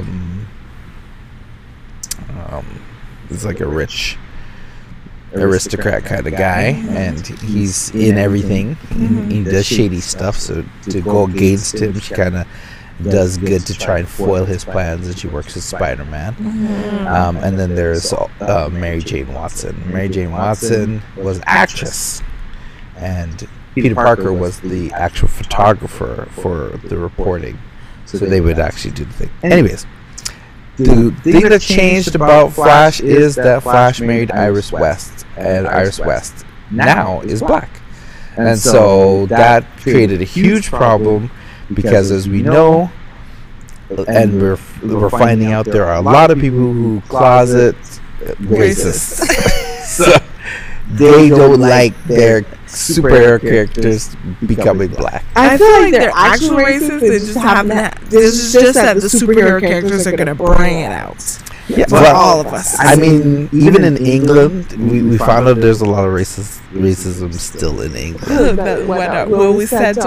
it's like a rich aristocrat kind of guy, and he's in everything. He does shady stuff, so to go against him, she kind of does good to try and foil his plans, and she works with Spider-Man. And then there's Mary Jane Watson. Mary Jane Watson was an actress, and Peter Parker was the actual photographer for the reporting, so they would actually do the thing. Anyways, the thing that changed about Flash is that Flash married Iris West, and Iris West now is black, and so that created a huge problem. Because as we know, and we're finding out, there are a lot of people who closet racists. So they don't like their superhero characters becoming black. I feel like they're actual racists. They just haven't. This is just that the superhero characters are gonna bring it out. Yeah, For all of us. I mean, even in England, we found out there's a lot of racism still in England. When we sent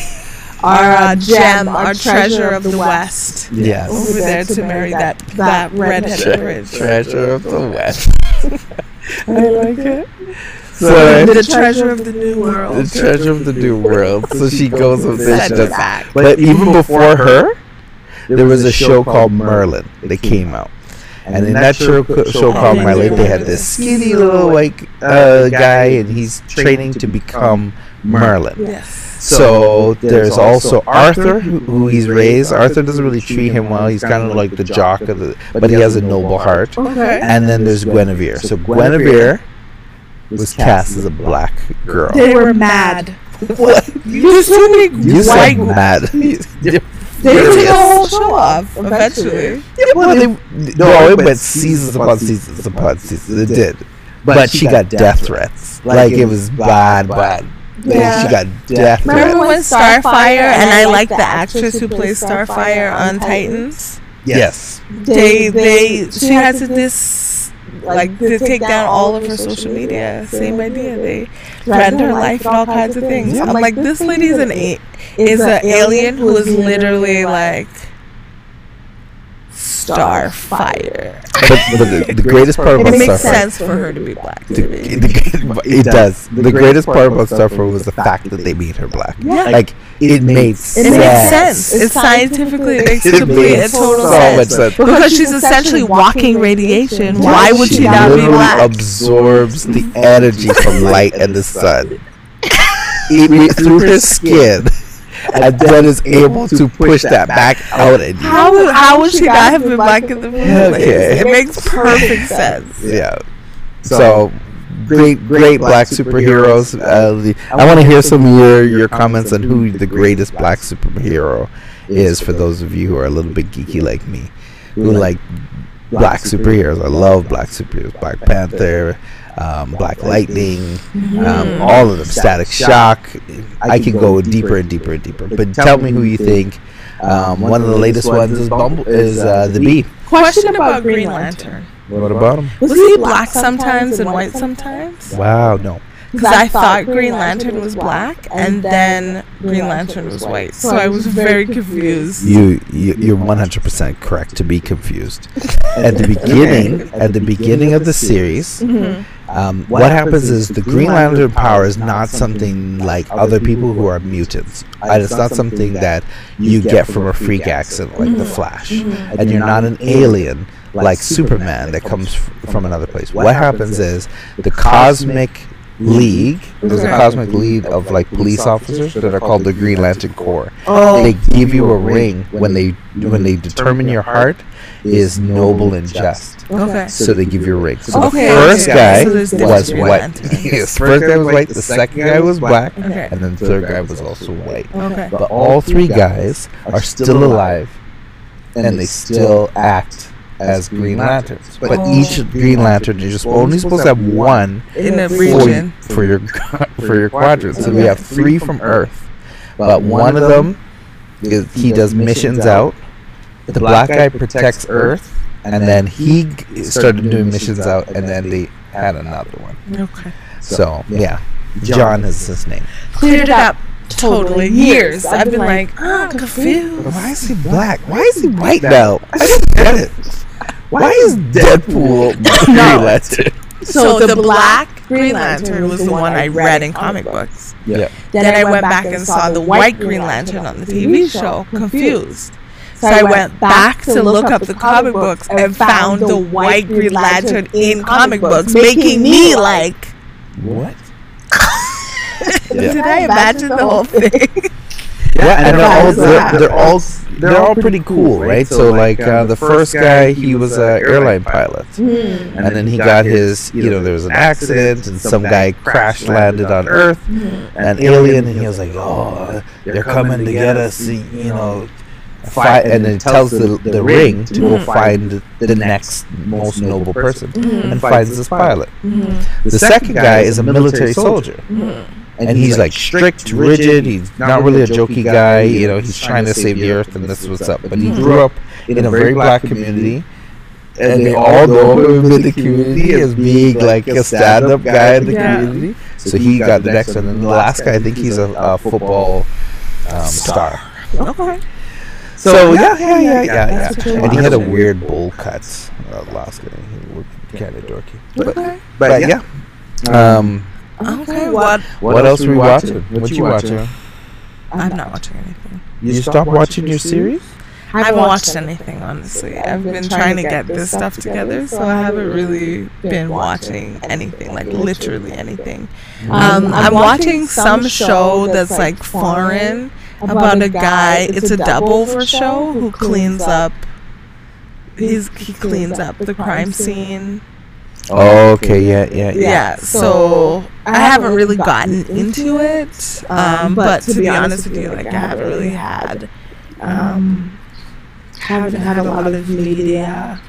our gem, our treasure of the West, Yes. over there to marry that redheaded prince. Treasure of the West. I like it. The treasure of the new world. The treasure of the new world. So she goes up there. She Send does. it back. But even before her, there was a show called Merlin that came out. And in that show called Merlin, they had this skinny little guy, and he's training to become Merlin. Yes. So there's also Arthur, who he's raised. Arthur doesn't really treat him well. He's kind of like the jock of but he has a noble heart. Okay. And then there's Guinevere. So Guinevere was cast as a black girl. They were mad. What? You said You said white. mad. They took the whole show off eventually. Well, it went seasons upon seasons upon seasons. It did. But she got death threats. Like, it was bad. Yeah. She got death Remember threats. when Starfire, and I like the actress who plays Starfire on Titans? Yes. She had to to take down all of her social media. Same idea. They threatened her life and all kinds of things. I'm like, this lady's an alien who is literally like Starfire. But the greatest part about It makes Starfire, sense for her to be black. To me. it does. The greatest part about Starfire was the fact that they made her black. Yeah. Like, it made sense. It makes sense. It scientifically makes complete and total so much sense. sense. Because she's essentially walking radiation. Why would she not be literally black? absorbs the energy from light and the sun through her skin, and then is able to push that back out at you. How would she not have been black in the first place? Okay. It makes perfect sense. Yeah. So great black superheroes. I want to hear some of your comments on who the greatest black superhero is, for those of you who are a little bit geeky like me, who like black superheroes. I love black superheroes. Black Panther, Black Lightning, all of them. Static Shock. I can go deeper and deeper and deeper. But tell me who you think. One of the latest ones is the Bee. Question about Green Lantern. What about him? Was he black sometimes and white sometimes? Wow, no. because I thought Green Lantern was black, and then Green Lantern was white. So I was very confused. You're 100% correct to be confused. At the beginning of the series, what happens is the Green Lantern power is not something like other people who are mutants. It's not something that you get from a freak accident like the Flash, and you're not an alien like Superman that comes from another place. What happens is the Cosmic League. There's a Cosmic League of like police officers that are called the Green Lantern Corps. They give you a ring when they determine your heart is noble and just. Okay. So they give you a ring. So the first guy was white. Yes, first guy was white. The second guy was black, and then the third guy was also white. Okay. But all three guys are still alive, and they still act as Green Lanterns. But each Green Lantern, you're just only supposed to have one in a region for your quadrant. So we have 3 from Earth, but one of them he does missions out. The black guy protects Earth, and then he started doing missions out, and then they had another one. Okay. So yeah, John is his name. Cleared it up. Totally. Years. I've been like, I'm confused. Why is he black? Why is he white now? I don't get it. Why is Deadpool Green Lantern? So the black Green Lantern was the one I read in comic books. Yeah. Then I went back and saw the white Green Lantern on the TV show, confused. So I went back to look up the comic books and found the white Green Lantern in comic books, making me like, what? Did I imagine the whole thing? Yeah, and they're all pretty cool, right? So like the first guy, he was an airline pilot, and then he got his, there was an accident, and some guy crash landed on Earth, an alien, and he was like, oh, they're coming to get us, and then it tells the ring to go find the next most noble person, and finds this pilot. The second guy is a military soldier. And he's like strict, rigid. He's not really a jokey guy. He's trying to save the Earth, and this is what's up. But he grew up in a very black community, and they all know him in the community as being like a stand-up guy in the community. So he got the next one. And the last guy, I think he's a football star. Okay. So yeah. And he had a weird bowl cut. Last guy, he was kind of dorky. But yeah. Okay, what else were we watching? What you watching? I'm not watching anything. You stopped watching your series? I haven't watched anything, honestly. I've been trying to get this stuff together, so I haven't really been watching anything, like literally anything. I'm watching some show that's like foreign about a guy. It's a double-over show who cleans up. He cleans up the crime scene. Oh, okay, yeah. So I haven't really gotten into it, but to be honest with you, like I haven't really had a lot of media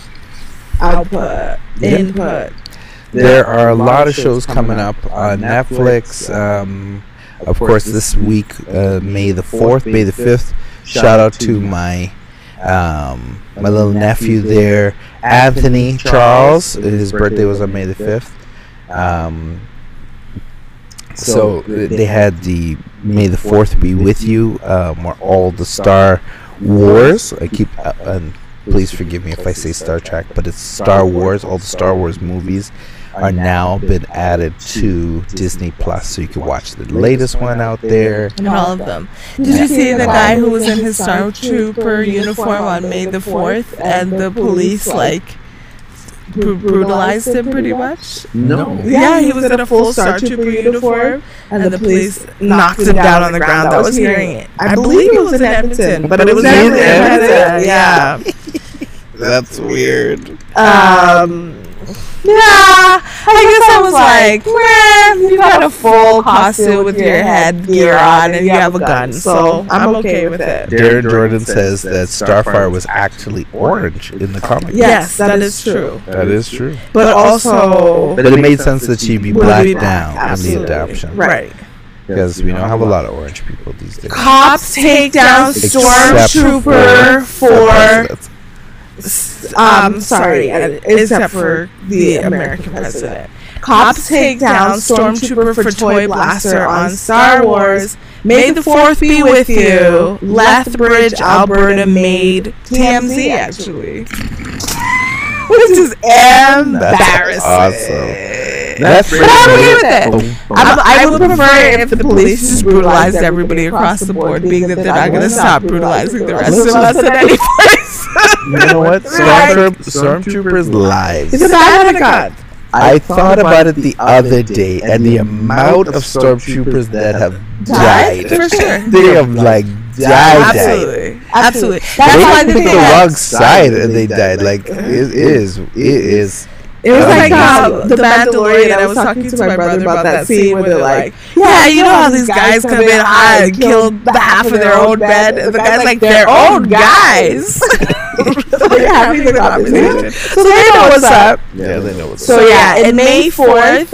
input. There are a lot of shows coming up on Netflix. Of course, this week, May the 4th, May the 5th. Shout out to my little nephew there, Anthony Charles. His birthday was on May the 5th. So they had the May the 4th be with you, where all the Star Wars. Please forgive me if I say Star Trek, but it's Star Wars. All the Star Wars movies are now been added to Disney Plus, so you can watch the latest one out there. And all of them. Did you see the guy who was in his Star Trooper uniform on May the 4th, and the police brutalized him pretty much? No. Yeah, he was in a full Star Trooper uniform, and the police knocked him down on the ground. That was hearing it. I believe it was in Edmonton, but it was in Edmonton. Yeah. That's weird. Yeah, I guess I was like, man, you got a full costume with your headgear on and you have a gun, so I'm okay with it. Darren Jordan says that Starfire was actually orange in the comic. Yes, that is true. That is true. But also... But it made sense that she'd be blacked down in the adaptation. Right. Because we don't have a lot of orange people these days. Cops take down Stormtrooper for... except for the American president. Cops take down Stormtrooper for toy blaster on Star Wars. May the 4th be with you. Lethbridge, Alberta made TMZ, actually. This is embarrassing. Awesome. But I'm okay with it. I would prefer if the police just brutalized everybody across the board, being that they're not going to stop brutalizing the rest of us at any point. You know what? Stormtroopers' lives. It's a bad God. I thought about it the other day, and the amount of stormtroopers that have died. For sure. They have like died. Absolutely. That's why they picked the wrong side and they died. Like it is. It was like the Mandalorian. I was talking to my brother about that scene where they're like, yeah, you know how these guys come in high and kill the half of their own men? And the guy's like, their own guys. They're having the conversation. So they know what's up. Yeah, they know what's up. So yeah, in May 4th,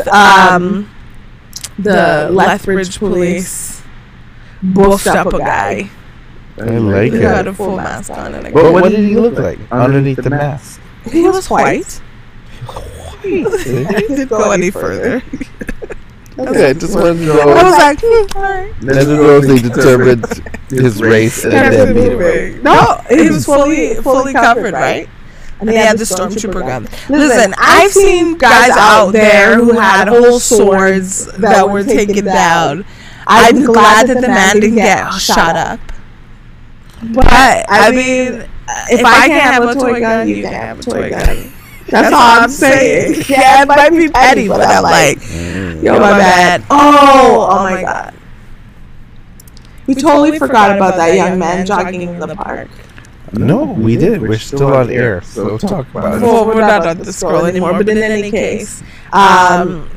the Lethbridge police boofed up a guy. I like He it. had a full mask on. And But what did he look like underneath the mask? he was white. I didn't go any further. Okay, just wanted to know. I was like, alright. I didn't know if they determined his race and then beat him up. No, he was fully covered, right? And he had the stormtrooper gun. Listen, I've seen guys out there who had whole swords that were taken down. I'm glad that the man didn't get shot up. But I mean, if I can't have a toy gun, you can't have a toy gun. That's all I'm saying. Yeah, it might be petty, but I'm like, yo, my bad. Oh my God. We totally forgot about that young man jogging in the park. No, we did. We're still on air, so talk about it. Well, we're not on the scroll anymore, but in any case, Ahmed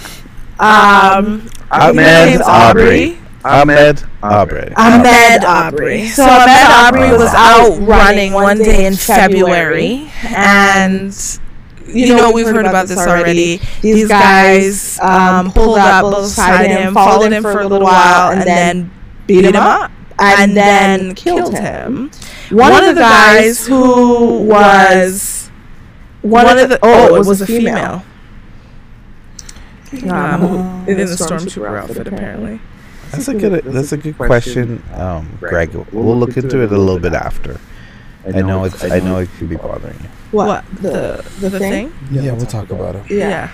Aubrey. Ahmed Aubrey. So Ahmed Aubrey was out running one day in February, and you know we've heard about this already. These guys pulled up beside him, followed him for a little while, and then beat him up, and then killed him. One of the guys who was it was a female. In the stormtrooper outfit, apparently. That's a good question, Greg. We'll look into it a little bit after. I know it could be bothering you. What the thing? Yeah, we'll talk about it. Yeah.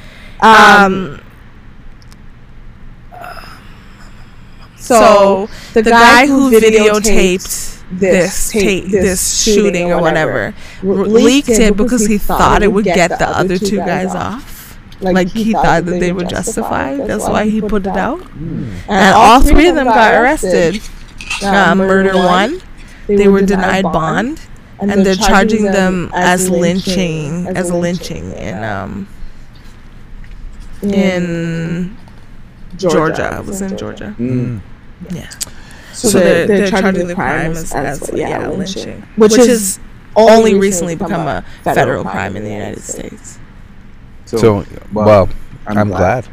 So the guy who videotaped this shooting or whatever leaked it because he thought it would get the other two guys off. Like he thought that they were justified. That's why he put it out. And all three of them got arrested. Murder one, they were denied bond, and they're charging them as lynching in Georgia. It was in Georgia. Yeah. So they're charging the crime as lynching, which has only recently become a federal crime in the United States. So, well, I'm glad.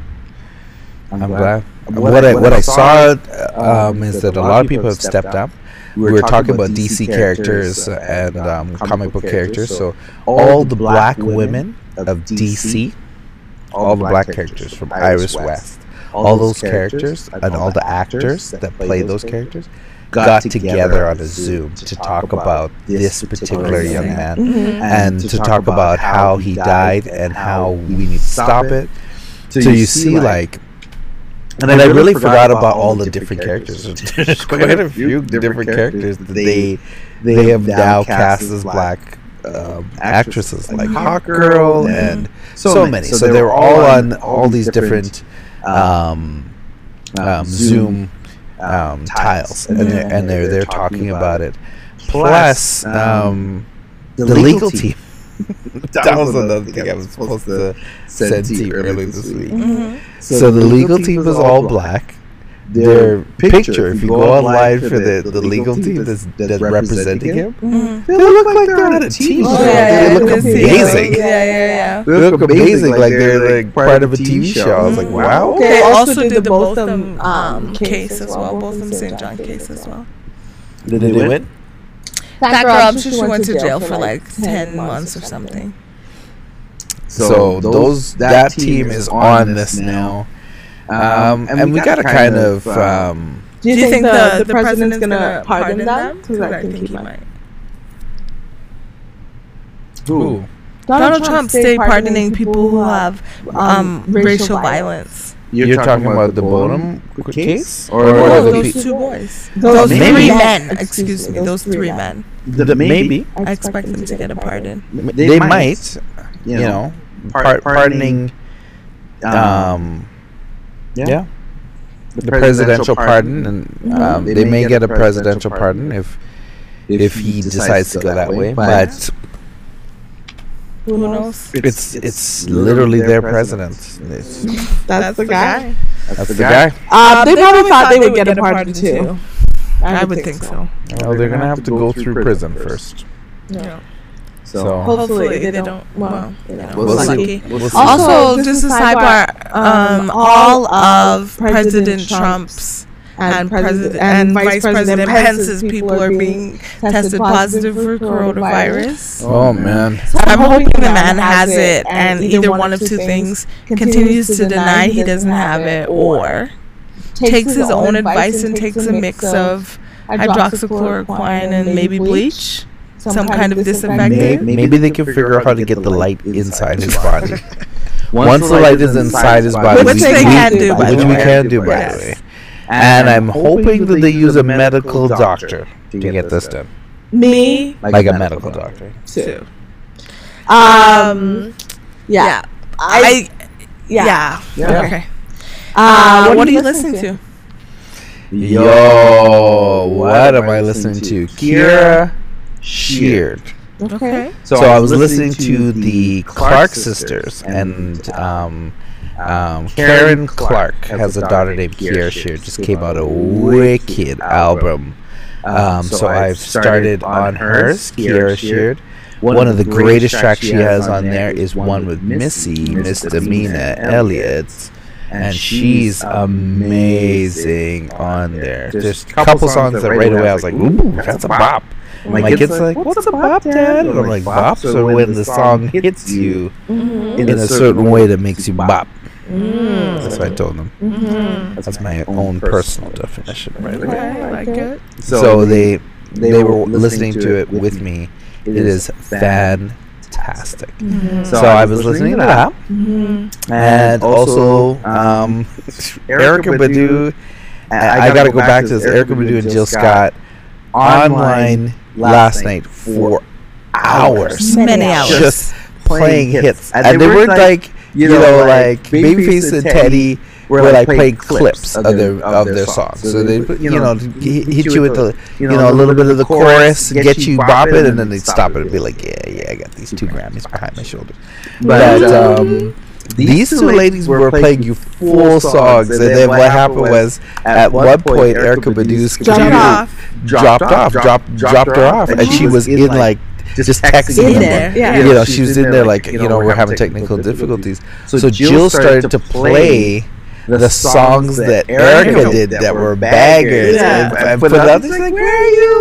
What I saw is that a lot of people have stepped up. We were talking about DC characters and comic book characters. So all the black women of DC, all the black characters from Iris West, all those characters and all the actors that play those characters got together on a Zoom to talk about this particular young man and to talk about how he died and how we need to stop it. So you see, like, and I really forgot about all the different characters. There's quite a few different characters that they have now cast as black actresses, like Hawkgirl and so many. So they were all on all these different Zoom tiles, and they're talking about it. Plus, the legal team. That was another thing I was supposed to send to you earlier this week. So the legal team was all black. Their picture, if you go online for the legal team that's representing him, they look like they're on a TV show. They look amazing. Yeah. They look amazing, like they're like part of a TV show. I was like, wow. They also did the Botham case as well, Botham St. John case as well. Did they win? That girl, I'm sure she went to jail for like 10 months or something. So that team is on this now, and we got to kind of. Do you think the president's gonna pardon them? Because I think he might. Who? Donald Trump stayed pardoning people who have racial violence. You're talking about the Bonham case, or those two boys, those three men. Excuse me, those three men. Maybe I expect them to get a pardon. They might, you know, pardoning. Yeah. The presidential pardon, and they may get a presidential pardon if he decides to go that way. But who knows? It's literally their president. That's the guy. That's the guy. They probably thought they would get a pardon too. I would think so. Well, they're gonna have to go through prison first. Yeah. So hopefully they don't. Well, we'll see. Also, just a sidebar. All of President Trump's and Vice President Pence's people are being tested positive for coronavirus. Oh man! So I'm hoping the man has it, and either one of two things: continues to deny he doesn't have it, or takes his own advice and takes a mix of hydroxychloroquine and maybe bleach. Some kind of disinfectant. Maybe they can figure out how to get the light inside his body. Once the light is inside his body, which we can do, by the way. And I'm hoping that they use a medical doctor to get this done. Me, like a medical doctor too. Yeah. Okay. What are you listening to? Yo, what am I listening to? Kira Sheard. Okay. So I was listening to the Clark sisters, and Karen Clark has a daughter named Kira Sheard. Just came out a wicked album. So I've started on hers, Kira Sheard. One of the greatest tracks she has on there is one with Missy Misdemeanor Elliott, and she's amazing on there. There's a couple songs that right away I was like, ooh, that's a bop. My kid's like, what's a bop, Dad? And I'm like, bops are when the song hits you in a certain way that makes you bop. That's what I told them. That's my own personal definition right there. I like it. So they were listening to it with me. It is fantastic. So I was listening to that. And also Erykah Badu. I got to go back to this. Erykah Badu and Jill Scott online last night for hours. Many hours. Just playing hits. And they weren't like, you know, like Babyface and Teddy were like playing clips of their songs. So they, you know, hit you with the, you know, a little bit of the chorus, get you bopping, and then they'd stop it and be like, yeah, I got these 2 Grammys behind my shoulders. But these two ladies were playing you full songs, and then what happened was, at one point, Erykah Badu's computer dropped her off, and she was in like just texting them. You know, she was in there like, you know, we're having technical difficulties. So Jill started to play the songs that Erykah did that were bangers, and put it out. She's like, where are you?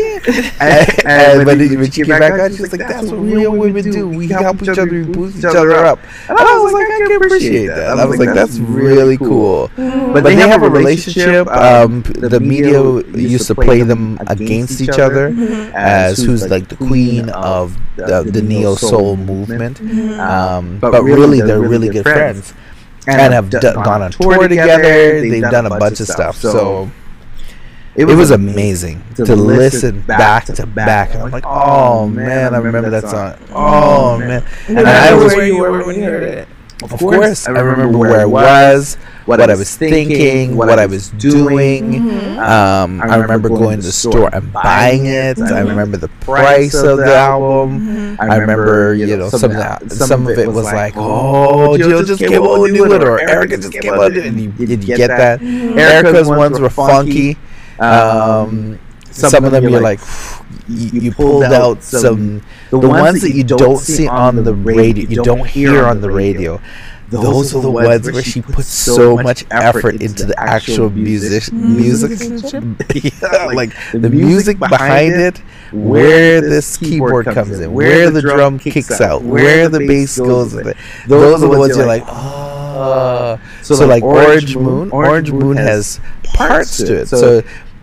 And when she came back on, she was like, that's what real women do. We help each other, we boost each other up. And I was like, I can appreciate that. I was like, that's really cool. But they have a relationship. The media used to play them against each other as who's like the queen of the neo soul movement. But really, they're really good friends. And have gone on tour together. They've done a bunch of stuff. So it was amazing to listen back to back. And I'm like, oh man, I remember that song. Oh man. And I was where you were when you heard it. Of course, I remember where I was, what I was thinking, what I was doing. I remember going to the store and buying it. I remember the price of the album. I remember, you know, some of it was like, oh, Jill just came out with it, or Erykah just came out with it, and you get that. Erykah's ones were funky. Some of them you're like, you pulled out some, the ones that you don't see on the radio, you don't hear on the radio. those are the ones where she puts so much effort into the actual musicianship. Yeah, like the music behind it, where this keyboard comes in, where the drum kicks out, where the bass goes with it. Those are the ones you're like, oh. So like Orange Moon has parts to it. So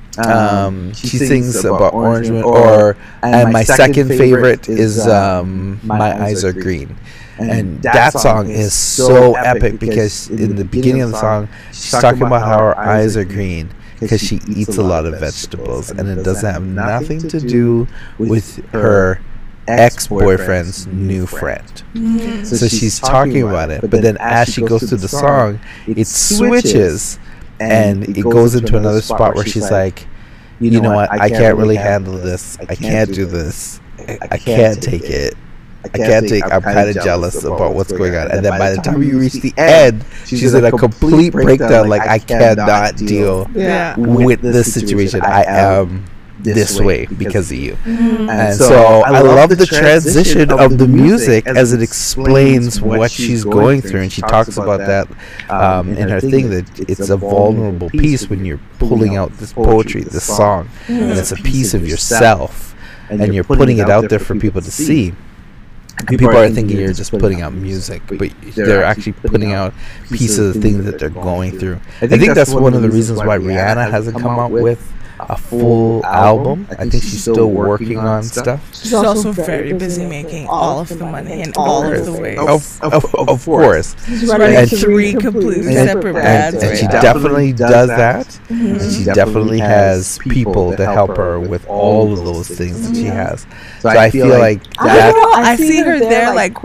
she sings about Orange Moon, and my second favorite is My Eyes Are Green. And that song is so epic because in the beginning of the song, she's talking about how her eyes are green because she eats a lot of vegetables, and it doesn't have nothing to do with her ex-boyfriend's new friend. So she's talking about it, but then as she goes through the song, it switches and it goes into another spot where she's like, you know what, I can't really handle this, I can't do this, I can't take it, I'm kind of jealous about what's going on. And then by the time you reach the end, she's in a complete breakdown, like, I cannot deal with this situation. I am this way because of you. And so I love the transition of the music as it explains what she's going through. And she talks about that in her thing, that it's a vulnerable piece when you're pulling out this poetry, this song, and it's a piece of yourself, and you're putting it out there for people to see. People are thinking you're just putting out music, but they're actually putting out pieces of things that they're going through. I think that's one of the reasons why Rihanna hasn't come out with a full album. I think she's still working on stuff. She's also very busy making all of the money in all of the ways. Of course. She's running 3 completely separate brands. And she definitely does that. And she definitely has people to help her with all of those things that she has. So I feel like that. I see her there like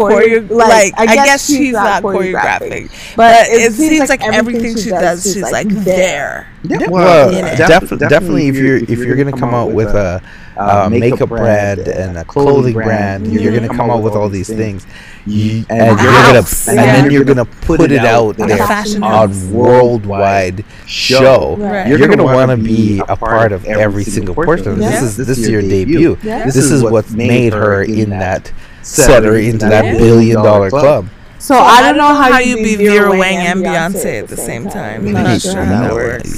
I guess she's not choreographing, but it seems like everything she does, she's like there. Yeah, well, definitely. If you're gonna come out with a makeup brand and a clothing brand, you're gonna come out with all these things, and then you're gonna put it out there on worldwide show. You're gonna want to be a part of every single portion. This is your debut. This is what made her in that set her into that $1 billion club. So I don't know how you be Vera Wang and Beyonce at the same time. I'm not sure how that works.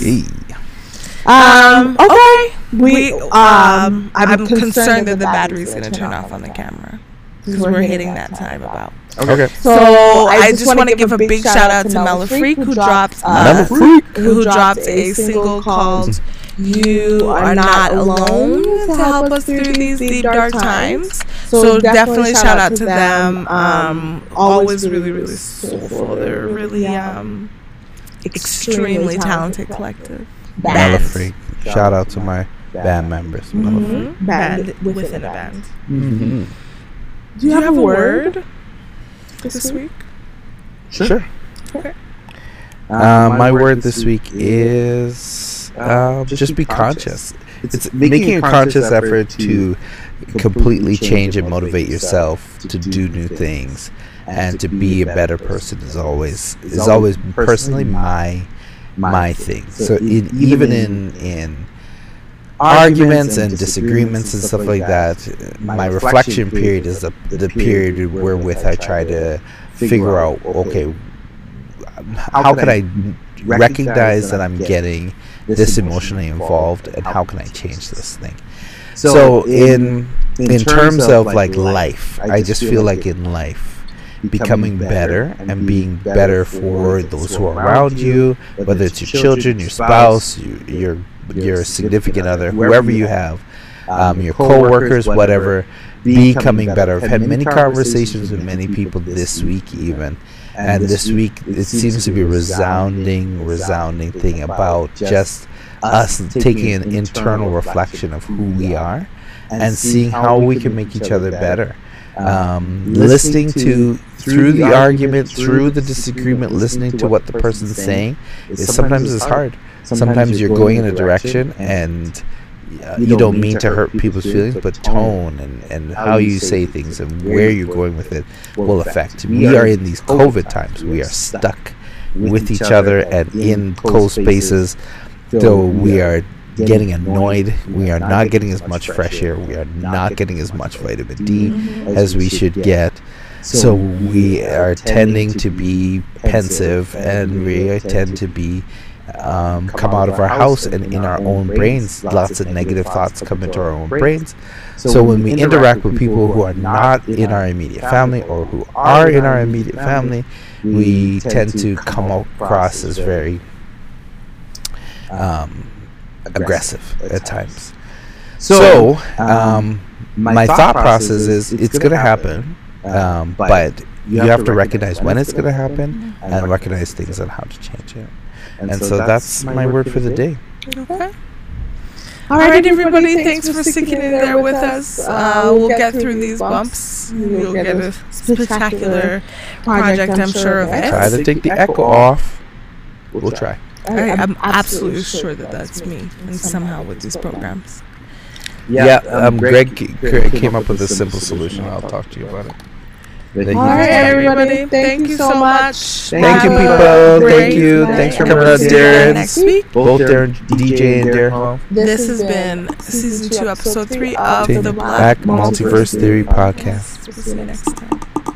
Okay. I'm concerned that the battery's gonna turn off on the camera because we're hitting that time about. Okay. So I just want to give a big shout out to Mela Freak, who dropped a single called "You Are Not Alone" to help us through these deep dark times. So definitely shout out to them. Always really, really soulful. They're really extremely talented collective. Mela Freak. Shout out to my band members. Band within a band. Do you have a word this week? Sure. Okay. My word this week is just be conscious. It's making a conscious effort to completely change and motivate yourself to do new things and to be a better person is always personally my thing. So even in arguments and disagreements and stuff like that, my reflection period is the period wherewith I try to figure out, okay, how can I recognize that I'm getting this emotionally involved, and how can I change this thing? So in terms of like life, I just feel like in life, becoming better and being better for those who are around you, whether it's your children, your spouse, your significant other, whoever you have, your co-workers, whatever, becoming better. I've had many conversations with many people this week even, and this week it seems to be a resounding thing about just us taking an internal reflection of who we are and seeing how we can make each other better. Listening to through the argument, through the disagreement, listening to what the person's saying is sometimes it's hard. Sometimes you're going in a direction and you don't mean to hurt people's feelings, but tone and how you say things and where you're going with it will affect. We are in these COVID times. We are stuck with each other and in closed spaces. So we are getting annoyed. We are not getting as much fresh air. We are not getting as much vitamin D as we should get. So we are tending to be pensive, and we tend to be come out of our house and in our own brains. Lots of negative thoughts come into our own brains. So when we interact with people who are not in our immediate family or who are in our immediate family, we tend to come across as very aggressive at times. So my thought process is it's going to happen, but you have to recognize when it's going to happen and recognize things and how to change it. And so that's my word for the day. Okay. All right, everybody. Thanks for sticking in there with us. We'll get through these bumps. You'll get a spectacular project, I'm sure of it. Try to take the echo off. We'll try. I'm absolutely sure that that's me, and somehow with these programs. Greg came up with a simple solution. I'll talk to you about it. All right, everybody. Thank you so much. Thank you, people. Thank you. Thanks for coming out, Darren. Next week. Both Darren, DJ, and Darren. This has been Season 2, Episode 3 of the Black Multiverse Theory Podcast. See you next time.